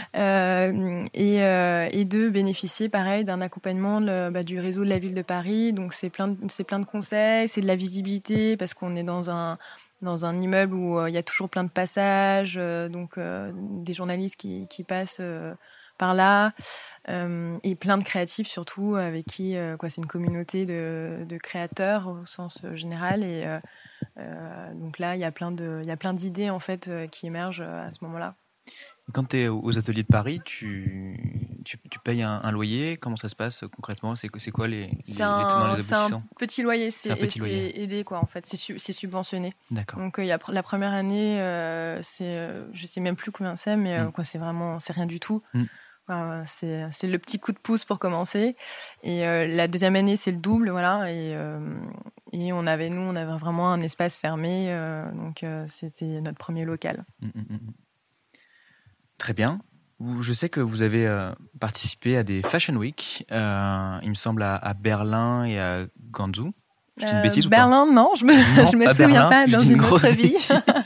euh, et, euh, et de bénéficier pareil d'un accompagnement de, bah, du réseau de la ville de Paris. Donc c'est plein de, c'est plein de conseils, c'est de la visibilité parce qu'on est dans un dans un immeuble où il euh, y a toujours plein de passages, euh, donc euh, des journalistes qui, qui passent euh, par là euh, et plein de créatifs surtout avec qui euh, quoi, c'est une communauté de, de créateurs au sens général et euh, Euh, donc là, il y a plein de, il y a plein d'idées en fait euh, qui émergent euh, à ce moment-là. Quand tu es aux Ateliers de Paris, tu, tu, tu payes un, un loyer. Comment ça se passe concrètement? C'est, c'est quoi les, c'est les, un, les tenants, les aboutissants? C'est un petit loyer, c'est, c'est, un petit c'est loyer. aidé quoi en fait, c'est, su, c'est subventionné. D'accord. Donc il euh, y a la première année, euh, c'est, euh, je sais même plus combien c'est, mais euh, mm. quoi, c'est vraiment, c'est rien du tout. Mm. Enfin, c'est, c'est le petit coup de pouce pour commencer. Et euh, la deuxième année, c'est le double, voilà. Et, euh, et on avait, nous, on avait vraiment un espace fermé, euh, donc euh, c'était notre premier local. Mmh, mmh. Très bien. Vous, je sais que vous avez euh, participé à des Fashion Week, euh, il me semble à, à Berlin et à Guangzhou. C'est une euh, bêtise Berlin, ou pas? non, je me, non, je me à souviens Berlin, pas dans une, une autre vie.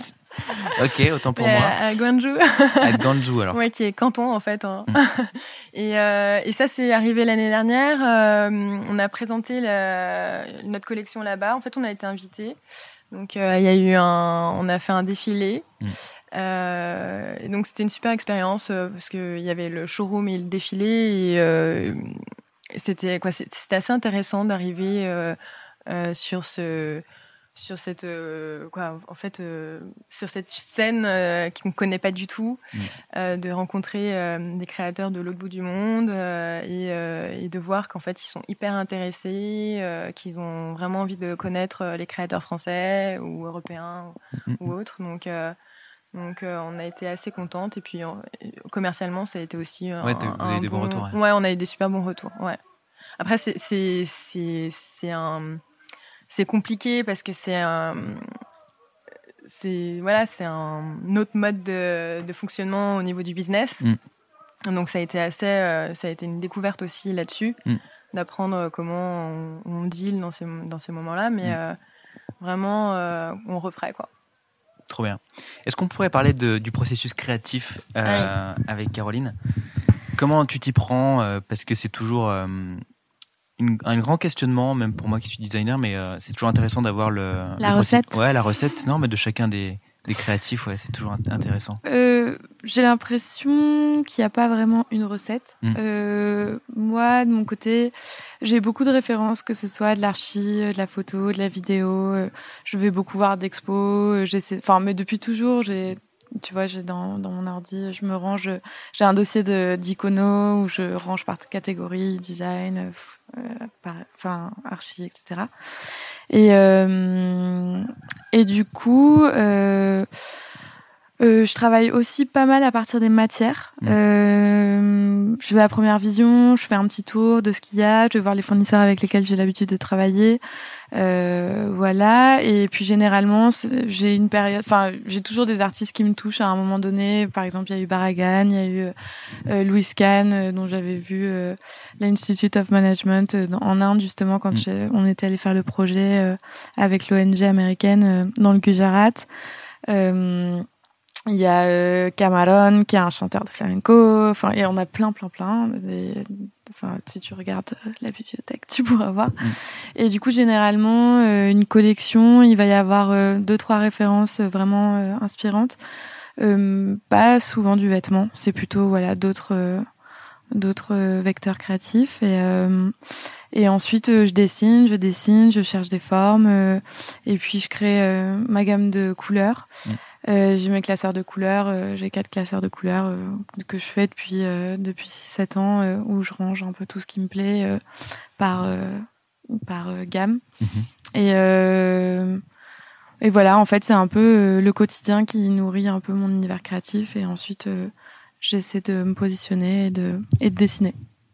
Ok, autant pour Mais moi. À, à Guangzhou. À Guangzhou, alors. Ouais, qui est canton, en fait. Hein. Mm. Et, euh, et ça, c'est arrivé l'année dernière. Euh, on a présenté la, notre collection là-bas. En fait, on a été invités. Donc, il euh, y a eu un, on a fait un défilé. Mm. Euh, et donc, c'était une super expérience euh, parce qu'il y avait le showroom et le défilé. Et euh, c'était, quoi, c'était assez intéressant d'arriver euh, euh, sur ce... sur cette euh, quoi en fait euh, sur cette scène euh, qu'on connaît pas du tout, mmh. euh, de rencontrer euh, des créateurs de l'autre bout du monde euh, et, euh, et de voir qu'en fait ils sont hyper intéressés, euh, qu'ils ont vraiment envie de connaître les créateurs français ou européens mmh. ou autres. Donc euh, donc euh, on a été assez contentes et puis euh, commercialement ça a été aussi un, ouais, vous avez un eu des bon... bons retours. Ouais. ouais, on a eu des super bons retours. Ouais. Après c'est c'est c'est c'est un c'est compliqué parce que c'est un, c'est voilà, c'est un autre mode de, de fonctionnement au niveau du business. Mm. Donc ça a été assez, euh, ça a été une découverte aussi là-dessus, mm. d'apprendre comment on, on deal dans ces dans ces moments-là. Mais mm. euh, vraiment, euh, on referait quoi. Trop bien. Est-ce qu'on pourrait parler de, du processus créatif euh, ah oui. avec Caroline? Comment tu t'y prends? euh, Parce que c'est toujours euh, Une, un grand questionnement, même pour moi qui suis designer, mais euh, c'est toujours intéressant d'avoir le... La le recette procé- Ouais, la recette, non, mais de chacun des, des créatifs, ouais, c'est toujours intéressant. Euh, j'ai l'impression qu'il n'y a pas vraiment une recette. Mmh. Euh, moi, de mon côté, j'ai beaucoup de références, que ce soit de l'archi, de la photo, de la vidéo. Je vais beaucoup voir d'expos. J'essaie... Enfin, mais depuis toujours, j'ai... Tu vois, j'ai dans, dans mon ordi, je me range, j'ai un dossier de, d'iconos où je range par catégorie, design, euh, par, enfin, archi, et cetera. Et, euh, et du coup, euh, Euh, je travaille aussi pas mal à partir des matières. Mmh. Euh, je vais à Première Vision, je fais un petit tour de ce qu'il y a, je vais voir les fournisseurs avec lesquels j'ai l'habitude de travailler. Euh, voilà. Et puis généralement, j'ai une période, enfin, j'ai toujours des artistes qui me touchent à un moment donné. Par exemple, il y a eu Baragan, il y a eu euh, Louis Kahn, euh, dont j'avais vu euh, l'Institute of Management euh, en Inde justement quand mmh. on était allé faire le projet euh, avec l'O N G américaine euh, dans le Gujarat. Euh, Il y a euh, Cameron, qui est un chanteur de flamenco. Enfin, et on a plein, plein, plein. Et, enfin, si tu regardes la bibliothèque, tu pourras voir. Mmh. Et du coup, généralement, euh, une collection, il va y avoir euh, deux, trois références vraiment euh, inspirantes. Euh, pas souvent du vêtement. C'est plutôt, voilà, d'autres, euh, d'autres euh, vecteurs créatifs. Et, euh, et ensuite, euh, je dessine, je dessine, je cherche des formes. Euh, et puis, je crée euh, ma gamme de couleurs. Mmh. Euh, j'ai mes classeurs de couleurs, euh, j'ai quatre classeurs de couleurs euh, que je fais depuis euh, depuis six sept ans euh, où je range un peu tout ce qui me plaît euh, par euh, par euh, gamme. Mmh. Et euh, et voilà, en fait, c'est un peu euh, le quotidien qui nourrit un peu mon univers créatif et ensuite euh, j'essaie de me positionner et de et de dessiner.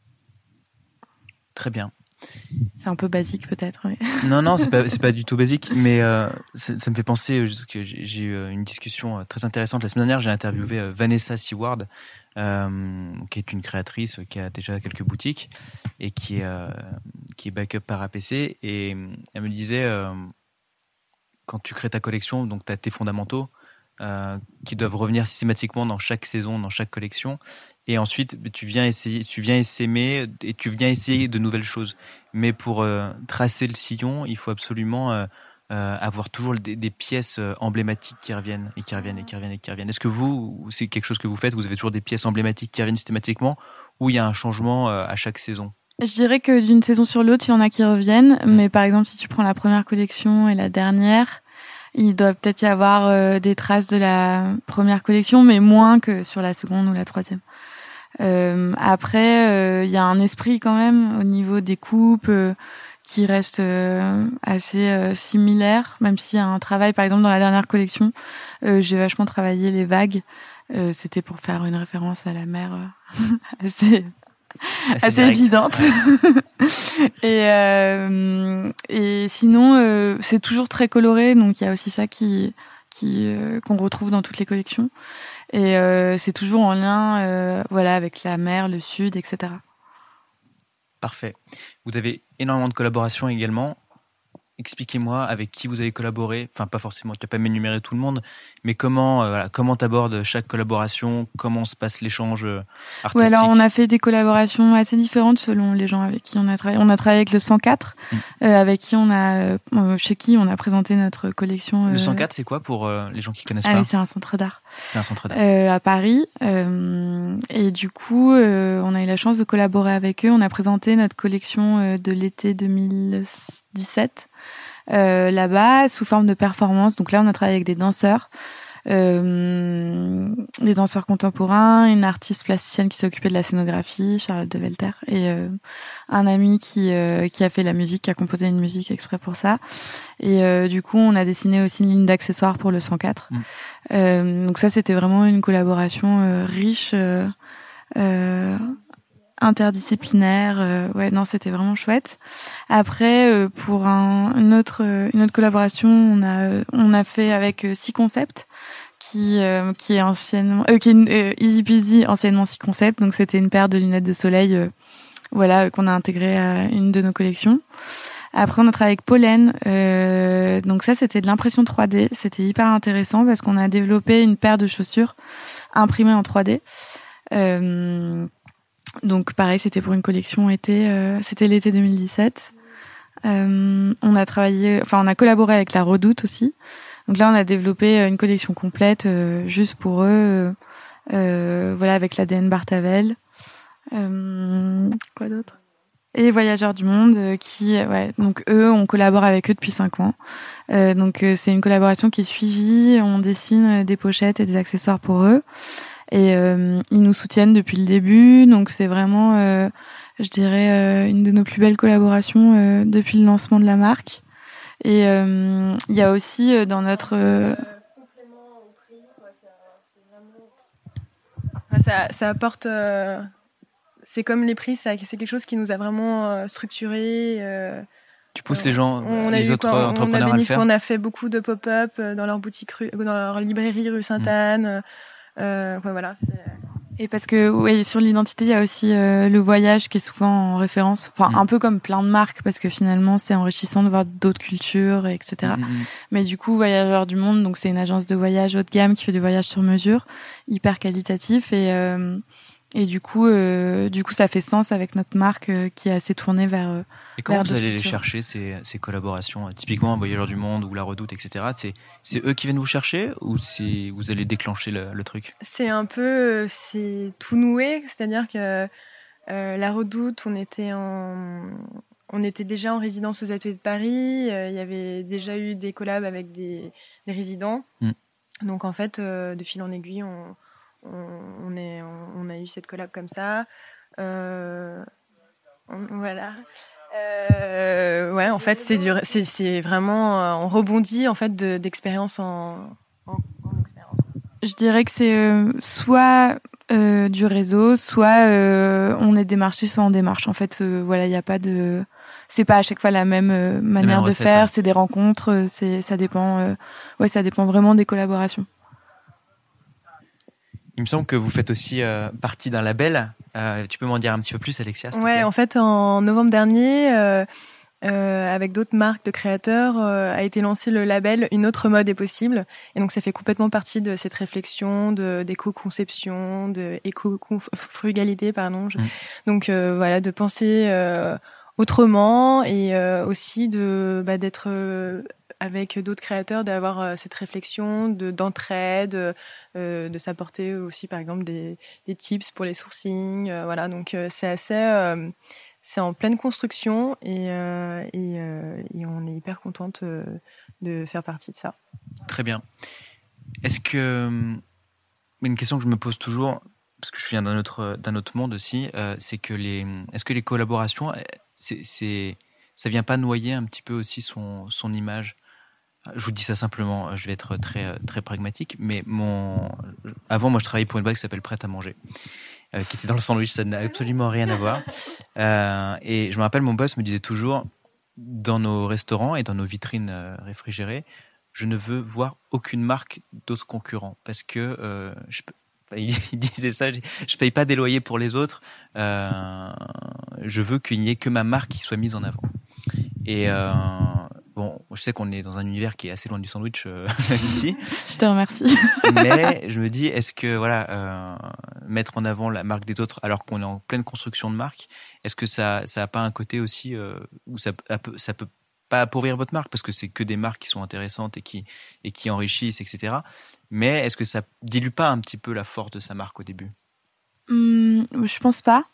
Très bien. C'est un peu basique peut-être. Mais... Non, non, c'est pas, c'est pas du tout basique, mais euh, ça, ça me fait penser que j'ai, j'ai eu une discussion très intéressante la semaine dernière. J'ai interviewé Vanessa Seward, euh, qui est une créatrice qui a déjà quelques boutiques et qui est, euh, qui est backup par A P C. Et elle me disait, euh, quand tu crées ta collection, donc tu as tes fondamentaux euh, qui doivent revenir systématiquement dans chaque saison, dans chaque collection. Et ensuite, tu viens essayer, tu viens essaimer et tu viens essayer de nouvelles choses. Mais pour euh, tracer le sillon, il faut absolument euh, euh, avoir toujours des, des pièces emblématiques qui reviennent et qui reviennent et qui reviennent et qui reviennent. Est-ce que vous, c'est quelque chose que vous faites? Vous avez toujours des pièces emblématiques qui reviennent systématiquement, ou il y a un changement euh, à chaque saison? Je dirais que d'une saison sur l'autre, il y en a qui reviennent. Mmh. Mais par exemple, si tu prends la première collection et la dernière, il doit peut-être y avoir euh, des traces de la première collection, mais moins que sur la seconde ou la troisième. Euh, après, il euh, y a un esprit quand même au niveau des coupes euh, qui reste euh, assez euh, similaire, même s'il y a un travail, par exemple dans la dernière collection, euh, j'ai vachement travaillé les vagues. Euh, c'était pour faire une référence à la mer euh, assez assez, assez évidente. et euh, et sinon, euh, c'est toujours très coloré, donc il y a aussi ça qui qui euh, qu'on retrouve dans toutes les collections. Et euh, c'est toujours en lien euh, voilà, avec la mer, le sud, et cetera. Parfait. Vous avez énormément de collaborations également. Expliquez-moi avec qui vous avez collaboré. Enfin, pas forcément, tu n'as pas m'énumérer tout le monde, mais comment euh, voilà, comment t'abordes chaque collaboration, comment se passe l'échange artistique? Ouais, alors on a fait des collaborations assez différentes selon les gens avec qui on a travaillé. On a travaillé avec le cent quatre, mmh. euh, avec qui on a, euh, chez qui on a présenté notre collection. Euh... Le cent quatre, c'est quoi pour euh, les gens qui connaissent ah pas? Oui, c'est un centre d'art. C'est un centre d'art euh, à Paris. Euh, et du coup, euh, on a eu la chance de collaborer avec eux. On a présenté notre collection euh, de l'été deux mille dix-sept. Euh, là-bas sous forme de performance. Donc là on a travaillé avec des danseurs euh, des danseurs contemporains, une artiste plasticienne qui s'est occupée de la scénographie, Charlotte de Velter, et euh, un ami qui euh, qui a fait la musique, qui a composé une musique exprès pour ça. Et euh, du coup on a dessiné aussi une ligne d'accessoires pour le cent quatre. Mmh. Euh, donc ça c'était vraiment une collaboration euh, riche euh, euh, interdisciplinaire. Euh, ouais, non, c'était vraiment chouette. Après, euh, pour un, une autre une autre collaboration, on a on a fait avec euh, Six Concept, qui euh, qui est anciennement euh, qui est euh, Easy Peasy, anciennement Six Concept. Donc c'était une paire de lunettes de soleil, euh, voilà, qu'on a intégré à une de nos collections. Après, on a travaillé avec Pollen. Euh, donc ça, c'était de l'impression trois D. C'était hyper intéressant parce qu'on a développé une paire de chaussures imprimées en trois D. Euh, Donc pareil, c'était pour une collection été, euh, c'était l'été deux mille dix-sept. Euh, on a travaillé, enfin on a collaboré avec La Redoute aussi. Donc là on a développé une collection complète euh, juste pour eux, euh, voilà, avec l'A D N Bartavel. Euh, quoi d'autre? Et Voyageurs du Monde, euh, qui, ouais, donc eux, on collabore avec eux depuis cinq ans. Euh, donc euh, c'est une collaboration qui est suivie. On dessine des pochettes et des accessoires pour eux. Et euh, ils nous soutiennent depuis le début, donc c'est vraiment, euh, je dirais, euh, une de nos plus belles collaborations euh, depuis le lancement de la marque. Et il euh, y a aussi euh, dans notre... Euh... Ça, ça apporte. Euh, c'est comme les prix, ça, c'est quelque chose qui nous a vraiment euh, structuré. Euh, tu pousses euh, les gens, on les a autres quoi, entrepreneurs on a à le faire. On a fait beaucoup de pop-up dans leur boutique, rue, dans leur librairie rue Sainte-Anne. Mmh. Euh, ouais, voilà. C'est... Et parce que oui, sur l'identité, il y a aussi euh, le voyage qui est souvent en référence. Enfin, mmh. un peu comme plein de marques, parce que finalement, c'est enrichissant de voir d'autres cultures, et cetera. Mmh. Mais du coup, Voyageurs du Monde, donc c'est une agence de voyage haut de gamme qui fait du voyage sur mesure, hyper qualitatif. Et, euh, et du coup, euh, du coup, ça fait sens avec notre marque euh, qui est assez tournée vers. Euh, et comment vers vous allez cultures. les chercher ces, ces collaborations? Typiquement, Voyageurs du Monde ou La Redoute, et cetera. C'est, c'est eux qui viennent vous chercher ou c'est vous allez déclencher le, le truc? C'est un peu, c'est tout noué, c'est-à-dire que euh, La Redoute, on était en, on était déjà en résidence aux Ateliers de Paris. Euh, il y avait déjà eu des collabs avec des, des résidents. Mm. Donc en fait, euh, de fil en aiguille, on, on, on est, on, on a eu cette collab comme ça. Euh, on, voilà. Euh, ouais, en fait, c'est, du, c'est, c'est vraiment, euh, on rebondit en fait de, d'expérience en, en, en expérience. Je dirais que c'est euh, soit euh, du réseau, soit euh, on est démarché, soit on démarche. En fait, euh, voilà, il n'y a pas de, c'est pas à chaque fois la même euh, manière la même de recette, faire. Ouais. C'est des rencontres, c'est, ça dépend. Euh, ouais, ça dépend vraiment des collaborations. Il me semble que vous faites aussi euh, partie d'un label. Euh, tu peux m'en dire un petit peu plus, Alexia, s'il te Ouais, plaît ? En fait, en novembre dernier, euh, euh, avec d'autres marques de créateurs, euh, a été lancé le label Une autre mode est possible. Et donc, ça fait complètement partie de cette réflexion de, d'éco-conception, de éco-frugalité, pardon. Je... Mmh. Donc, euh, voilà, de penser euh, autrement et euh, aussi de bah, d'être... Euh, avec d'autres créateurs, d'avoir euh, cette réflexion de, d'entraide, euh, de s'apporter aussi, par exemple, des, des tips pour les sourcings. Euh, voilà, donc euh, c'est assez... Euh, c'est en pleine construction et, euh, et, euh, et on est hyper contente euh, de faire partie de ça. Très bien. Est-ce que... Une question que je me pose toujours, parce que je viens d'un autre, d'un autre monde aussi, euh, c'est que les... Est-ce que les collaborations, c'est, c'est, ça vient pas noyer un petit peu aussi son, son image ? Je vous dis ça simplement, je vais être très, très pragmatique, mais mon... avant, moi, je travaillais pour une boîte qui s'appelle Prêt à manger, euh, qui était dans le sandwich, ça n'a absolument rien à voir. Euh, et je me rappelle, mon boss me disait toujours, dans nos restaurants et dans nos vitrines euh, réfrigérées, je ne veux voir aucune marque d'autres concurrents, parce que euh, je peux... il disait ça, je paye pas des loyers pour les autres, euh, je veux qu'il n'y ait que ma marque qui soit mise en avant. Et euh, bon, je sais qu'on est dans un univers qui est assez loin du sandwich euh, ici. Je te remercie. Mais je me dis, est-ce que voilà, euh, mettre en avant la marque des autres alors qu'on est en pleine construction de marque, est-ce que ça, ça a pas un côté aussi euh, où ça, ça peut pas appauvrir votre marque parce que c'est que des marques qui sont intéressantes et qui et qui enrichissent, et cetera. Mais est-ce que ça dilue pas un petit peu la force de sa marque au début ? Hum, je pense pas.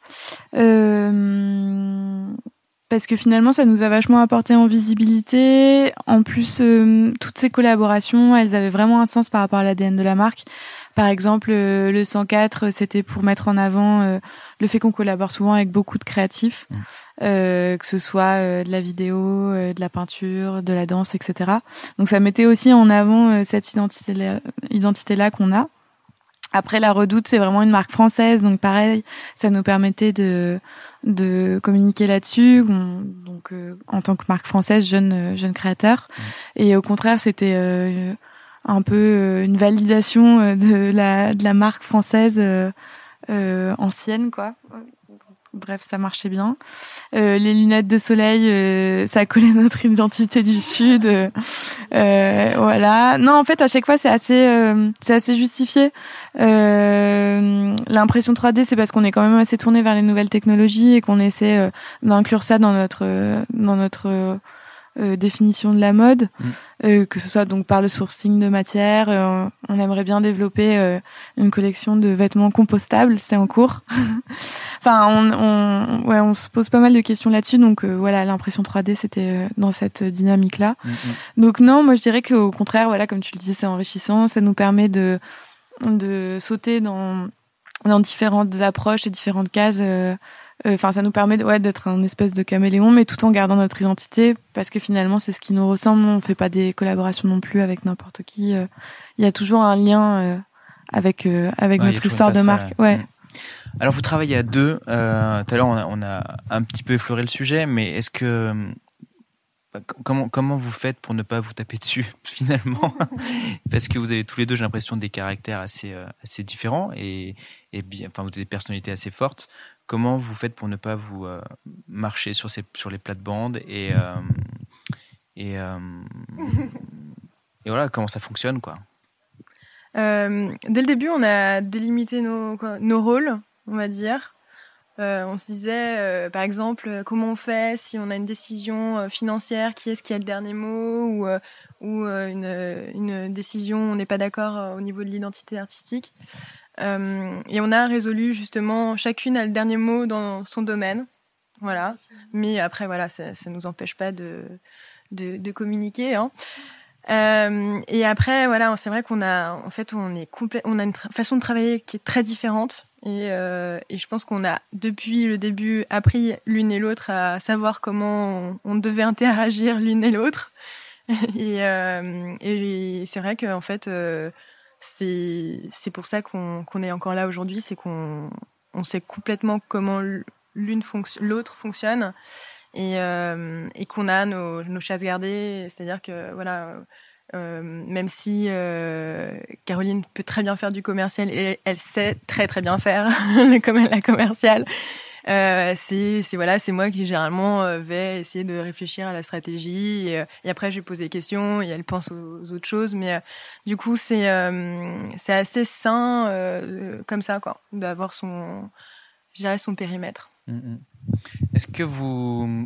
Euh... Parce que finalement, ça nous a vachement apporté en visibilité. En plus, euh, toutes ces collaborations, elles avaient vraiment un sens par rapport à l'A D N de la marque. Par exemple, euh, le cent quatre, c'était pour mettre en avant euh, le fait qu'on collabore souvent avec beaucoup de créatifs, mmh. euh, que ce soit euh, de la vidéo, euh, de la peinture, de la danse, et cetera. Donc, ça mettait aussi en avant euh, cette identité-là, identité-là qu'on a. Après, La Redoute, c'est vraiment une marque française, donc pareil, ça nous permettait de de communiquer là-dessus, on, donc euh, en tant que marque française, jeune euh, jeune créateur. Mmh. Et au contraire, c'était euh, un peu euh, une validation euh, de la de la marque française euh, euh, ancienne, quoi. Bref, ça marchait bien. Euh, les lunettes de soleil, euh, ça collait notre identité du Sud. Euh, euh, voilà. Non, en fait, à chaque fois, c'est assez, euh, c'est assez justifié. Euh, l'impression trois D, c'est parce qu'on est quand même assez tourné vers les nouvelles technologies et qu'on essaie euh, d'inclure ça dans notre, euh, dans notre euh, euh, définition de la mode, mmh. euh, que ce soit donc par le sourcing de matière. Euh, on aimerait bien développer euh, une collection de vêtements compostables, c'est en cours. Enfin, on, on, ouais, on se pose pas mal de questions là-dessus, donc euh, voilà, l'impression trois D, c'était euh, dans cette dynamique-là. Mmh. Donc non, moi je dirais qu'au contraire, voilà, comme tu le disais, c'est enrichissant, ça nous permet de de sauter dans dans différentes approches et différentes cases. Euh, Enfin, euh, ça nous permet de, ouais, d'être un espèce de caméléon, mais tout en gardant notre identité, parce que finalement, c'est ce qui nous ressemble. On fait pas des collaborations non plus avec n'importe qui. Il euh, y a toujours un lien euh, avec euh, avec ouais, notre histoire de marque. Ouais. Mmh. Alors vous travaillez à deux. Euh, tout à l'heure on a, on a un petit peu effleuré le sujet, mais est-ce que comment comment vous faites pour ne pas vous taper dessus finalement? Parce que vous avez tous les deux, j'ai l'impression, des caractères assez euh, assez différents et et bien, enfin vous avez des personnalités assez fortes. Comment vous faites pour ne pas vous euh, marcher sur ces sur les plates-bandes et euh, et euh, et voilà, comment ça fonctionne quoi? Euh, dès le début, on a délimité nos quoi, nos rôles, on va dire. Euh, on se disait, euh, par exemple, comment on fait si on a une décision financière, qui est-ce qui a le dernier mot, ou, euh, ou euh, une, une décision, on n'est pas d'accord euh, au niveau de l'identité artistique. Euh, et on a résolu justement, chacune a le dernier mot dans son domaine, voilà. Mais après, voilà, ça, ça nous empêche pas de, de, de communiquer, hein. Euh, et après, voilà, c'est vrai qu'on a, en fait, on est complè- on a une tra- façon de travailler qui est très différente. Et, euh, et je pense qu'on a, depuis le début, appris l'une et l'autre à savoir comment on, on devait interagir l'une et l'autre. et, euh, et c'est vrai qu'en fait, euh, c'est, c'est pour ça qu'on, qu'on est encore là aujourd'hui, c'est qu'on on sait complètement comment l'une fonc- l'autre fonctionne. Et, euh, et qu'on a nos, nos chasses gardées, c'est-à-dire que voilà, euh, même si euh, Caroline peut très bien faire du commercial et elle sait très très bien faire la commerciale, euh, c'est, c'est voilà, c'est moi qui généralement vais essayer de réfléchir à la stratégie et, et après je lui pose des questions et elle pense aux, aux autres choses, mais euh, du coup c'est euh, c'est assez sain euh, comme ça quoi, d'avoir son, je dirais son périmètre. Mmh. Est-ce que vous,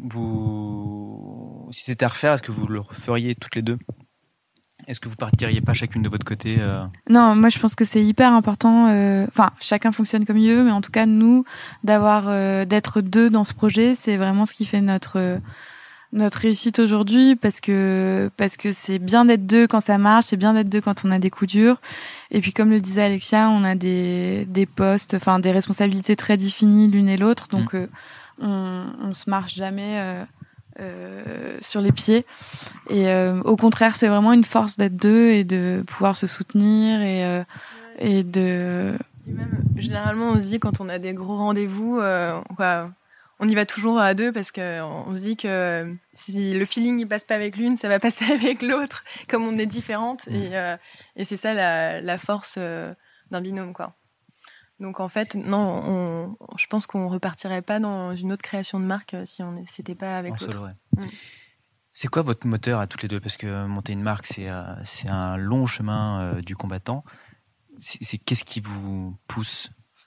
vous, si c'était à refaire, est-ce que vous le referiez toutes les deux? Est-ce que vous partiriez pas chacune de votre côté euh... Non, moi je pense que c'est hyper important. Enfin, euh, chacun fonctionne comme il veut, mais en tout cas nous, d'avoir, euh, d'être deux dans ce projet, c'est vraiment ce qui fait notre euh, notre réussite aujourd'hui, parce que parce que c'est bien d'être deux quand ça marche, c'est bien d'être deux quand on a des coups durs. Et puis comme le disait Alexia, on a des des postes, enfin des responsabilités très définies l'une et l'autre, donc mmh. euh, on on se marche jamais euh, euh, sur les pieds. Et euh, au contraire, c'est vraiment une force d'être deux et de pouvoir se soutenir et euh, et de. Et même, généralement, on se dit quand on a des gros rendez-vous, euh, quoi, on y va toujours à deux parce que on se dit que si le feeling il passe pas avec l'une, ça va passer avec l'autre, comme on est différentes. Et, euh, et c'est ça la, la force euh, d'un binôme, quoi. Donc en fait, non, on, je pense qu'on repartirait pas dans une autre création de marque si on c'était pas avec en l'autre. Solo, ouais. Mm. C'est quoi votre moteur à toutes les deux? Parce que monter une marque, c'est euh, c'est un long chemin euh, du combattant. C'est, c'est qu'est-ce qui vous pousse?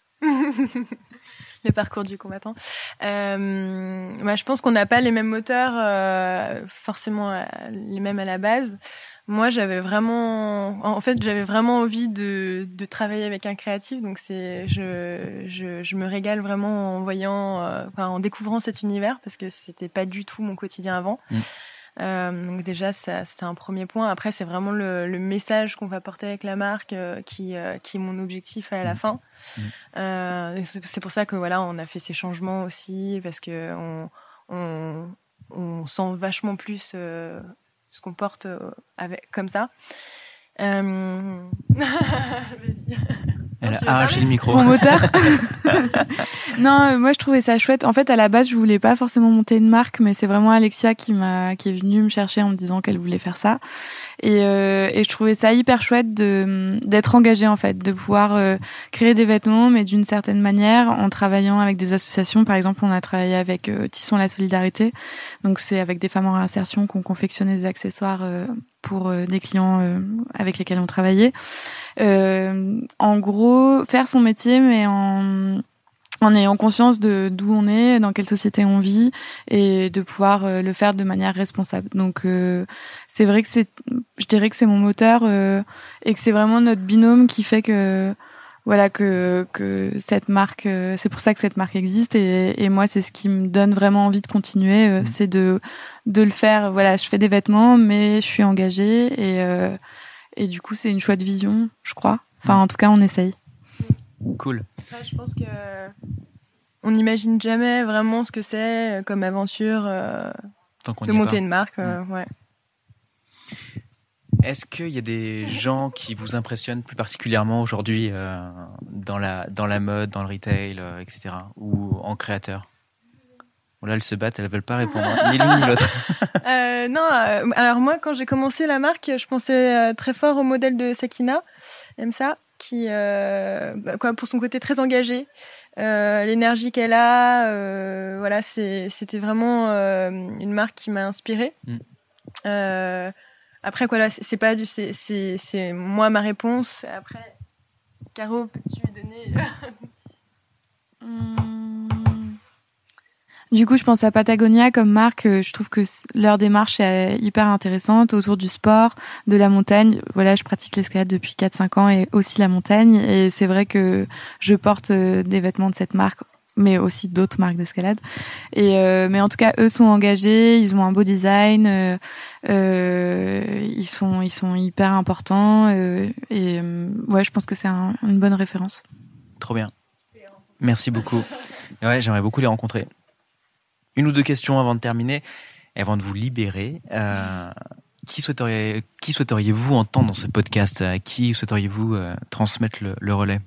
Le parcours du combattant. Euh, bah, je pense qu'on n'a pas les mêmes moteurs, euh, forcément euh, les mêmes à la base. Moi, j'avais vraiment, en fait, j'avais vraiment envie de, de travailler avec un créatif. Donc, c'est, je, je, je me régale vraiment en voyant, euh, enfin, en découvrant cet univers parce que c'était pas du tout mon quotidien avant. Mmh. Euh, donc déjà, ça, c'est un premier point. Après, c'est vraiment le, le message qu'on va porter avec la marque euh, qui, euh, qui est mon objectif à la mmh. fin. Mmh. Euh, c'est, c'est pour ça que voilà, on a fait ces changements aussi parce que on, on, on sent vachement plus euh, ce qu'on porte euh, avec, comme ça. Euh... Vas-y. Elle a arraché le micro. Mon moteur. Non, moi je trouvais ça chouette. En fait, à la base, je voulais pas forcément monter une marque, mais c'est vraiment Alexia qui m'a, qui est venue me chercher en me disant qu'elle voulait faire ça. Et, euh, et je trouvais ça hyper chouette de d'être engagée en fait, de pouvoir euh, créer des vêtements, mais d'une certaine manière, en travaillant avec des associations. Par exemple, on a travaillé avec euh, Tissons la solidarité. Donc c'est avec des femmes en réinsertion qu'on confectionnait des accessoires euh, pour euh, des clients euh, avec lesquels on travaillait. Euh, en gros, faire son métier, mais en en ayant conscience de d'où on est, dans quelle société on vit, et de pouvoir euh, le faire de manière responsable. Donc euh, c'est vrai que c'est, je dirais que c'est mon moteur euh, et que c'est vraiment notre binôme qui fait que voilà que que cette marque, euh, c'est pour ça que cette marque existe. Et, et moi, c'est ce qui me donne vraiment envie de continuer, euh, mmh. c'est de de le faire. Voilà, je fais des vêtements, mais je suis engagée et euh, et du coup, c'est une chouette vision, je crois. Enfin, en tout cas, on essaye. Cool. Ouais, je pense que on n'imagine jamais vraiment ce que c'est comme aventure euh, de monter pas. une marque. Euh, mmh. Ouais. Est-ce qu'il y a des gens qui vous impressionnent plus particulièrement aujourd'hui euh, dans la dans la mode, dans le retail, euh, et cetera, ou en créateur? Bon, là, elles se battent, elles veulent pas répondre, ni l'une ni l'autre. euh, non, euh, alors moi, quand j'ai commencé la marque, je pensais euh, très fort au modèle de Sakina, M S A, qui, euh, bah, quoi, pour son côté très engagé, euh, l'énergie qu'elle a, euh, voilà, c'est, c'était vraiment euh, une marque qui m'a inspirée. Mm. Euh, après, quoi, là, c'est, c'est pas du, c'est, c'est, c'est moi ma réponse. Après, Caro, peux-tu lui donner Du coup, je pense à Patagonia comme marque. Je trouve que leur démarche est hyper intéressante autour du sport, de la montagne. Voilà, je pratique l'escalade depuis quatre cinq ans et aussi la montagne. Et c'est vrai que je porte des vêtements de cette marque, mais aussi d'autres marques d'escalade. Et euh, mais en tout cas, eux sont engagés. Ils ont un beau design. Euh, euh, ils sont ils sont hyper importants. Euh, et euh, ouais, je pense que c'est un, une bonne référence. Trop bien. Merci beaucoup. Ouais, j'aimerais beaucoup les rencontrer. Une ou deux questions avant de terminer et avant de vous libérer. Euh, qui, souhaiteriez, qui souhaiteriez-vous entendre dans ce podcast? À qui souhaiteriez-vous euh, transmettre le, le relais?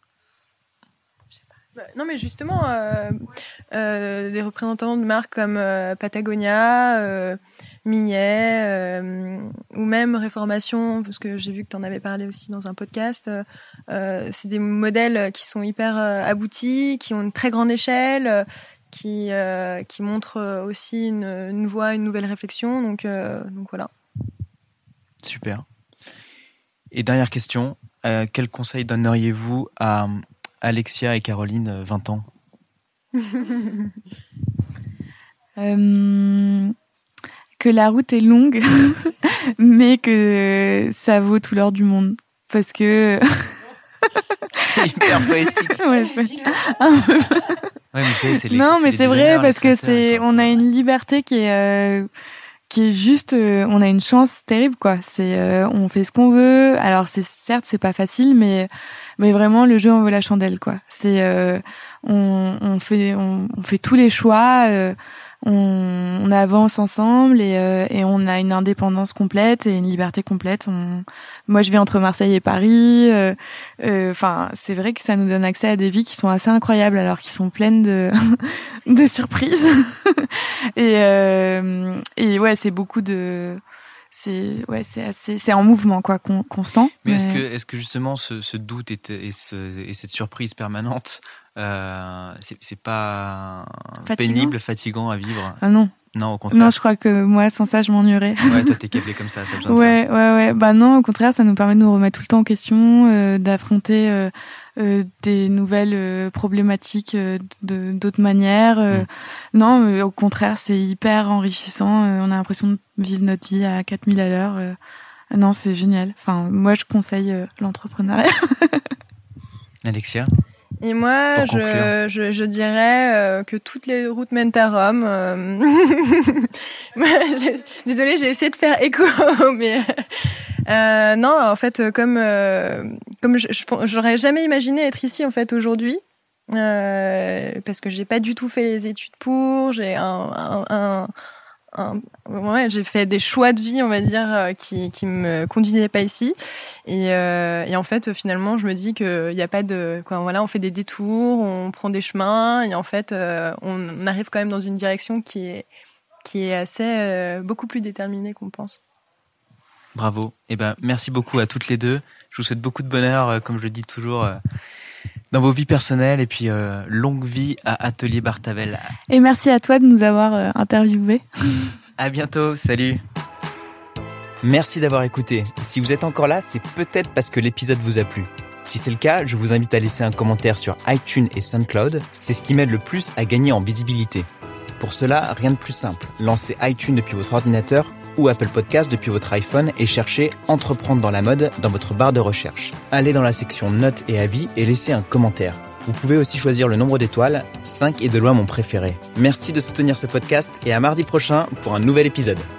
Non, mais justement, euh, euh, des représentants de marques comme euh, Patagonia, euh, Millet, euh, ou même Réformation, parce que j'ai vu que tu en avais parlé aussi dans un podcast. Euh, c'est des modèles qui sont hyper euh, aboutis, qui ont une très grande échelle, euh, qui euh, qui montre aussi une, une voie, une nouvelle réflexion. Donc euh, donc voilà. Super. Et dernière question, euh, quel conseil donneriez-vous à Alexia et Caroline, vingt ans? euh, Que la route est longue, mais que ça vaut tout l'or du monde, parce que c'est hyper poétique. Ouais, c'est un peu... Ouais, mais c'est, c'est les, non, c'est mais les c'est vrai parce que c'est, on a une liberté qui est, euh, qui est juste, euh, on a une chance terrible, quoi. C'est, euh, on fait ce qu'on veut. Alors, c'est certes, c'est pas facile, mais, mais vraiment, le jeu en vaut la chandelle, quoi. C'est, euh, on, on fait, on, on fait tous les choix. Euh, on, on avance ensemble et, euh, et on a une indépendance complète et une liberté complète. On... Moi, je vis entre Marseille et Paris. Enfin, euh, euh, c'est vrai que ça nous donne accès à des vies qui sont assez incroyables, alors qu'ils sont pleines de, de surprises. et, euh, et ouais, c'est beaucoup de... C'est ouais, c'est assez, c'est en mouvement, quoi, con, constant. Mais, mais est-ce que, est-ce que justement ce, ce doute et, et, ce, et cette surprise permanente, euh, c'est, c'est pas fatigant. pénible, fatigant à vivre? Ah non. Non, au contraire. Non, je crois que moi, sans ça, je m'ennuierais. Ouais, toi, t'es câblé comme ça, t'as besoin ouais, de ça. Ouais, ouais, bah non, au contraire, ça nous permet de nous remettre tout le temps en question, euh, d'affronter euh, euh, des nouvelles euh, problématiques euh, de d'autres manières. Euh, mmh. Non, euh, au contraire, c'est hyper enrichissant. Euh, on a l'impression de vivre notre vie à quatre mille à l'heure. Euh, non, c'est génial. Enfin, moi, je conseille euh, l'entrepreneuriat. Alexia? Et moi, je, je, je dirais euh, que toutes les routes mènent à Rome. Euh... Désolée, j'ai essayé de faire écho, mais euh, non, en fait, comme euh, comme je, je j'aurais jamais imaginé être ici en fait aujourd'hui, euh, parce que j'ai pas du tout fait les études pour. J'ai un, un, un Un, ouais, j'ai fait des choix de vie, on va dire, euh, qui qui me conduisaient pas ici. Et, euh, et en fait, finalement, je me dis que il y a pas de quoi. Voilà, on fait des détours, on prend des chemins, et en fait, euh, on arrive quand même dans une direction qui est qui est assez euh, beaucoup plus déterminée qu'on pense. Bravo. Et ben, merci beaucoup à toutes les deux. Je vous souhaite beaucoup de bonheur, euh, comme je le dis toujours. Euh... dans vos vies personnelles, et puis euh, longue vie à Atelier Bartavel. Et merci à toi de nous avoir euh, interviewés. À bientôt, salut. Merci d'avoir écouté. Si vous êtes encore là, c'est peut-être parce que l'épisode vous a plu. Si c'est le cas, je vous invite à laisser un commentaire sur iTunes et SoundCloud. C'est ce qui m'aide le plus à gagner en visibilité. Pour cela, rien de plus simple. Lancez iTunes depuis votre ordinateur ou Apple Podcast depuis votre iPhone et cherchez « Entreprendre dans la mode » dans votre barre de recherche. Allez dans la section notes et avis et laissez un commentaire. Vous pouvez aussi choisir le nombre d'étoiles, cinq est de loin mon préféré. Merci de soutenir ce podcast et à mardi prochain pour un nouvel épisode.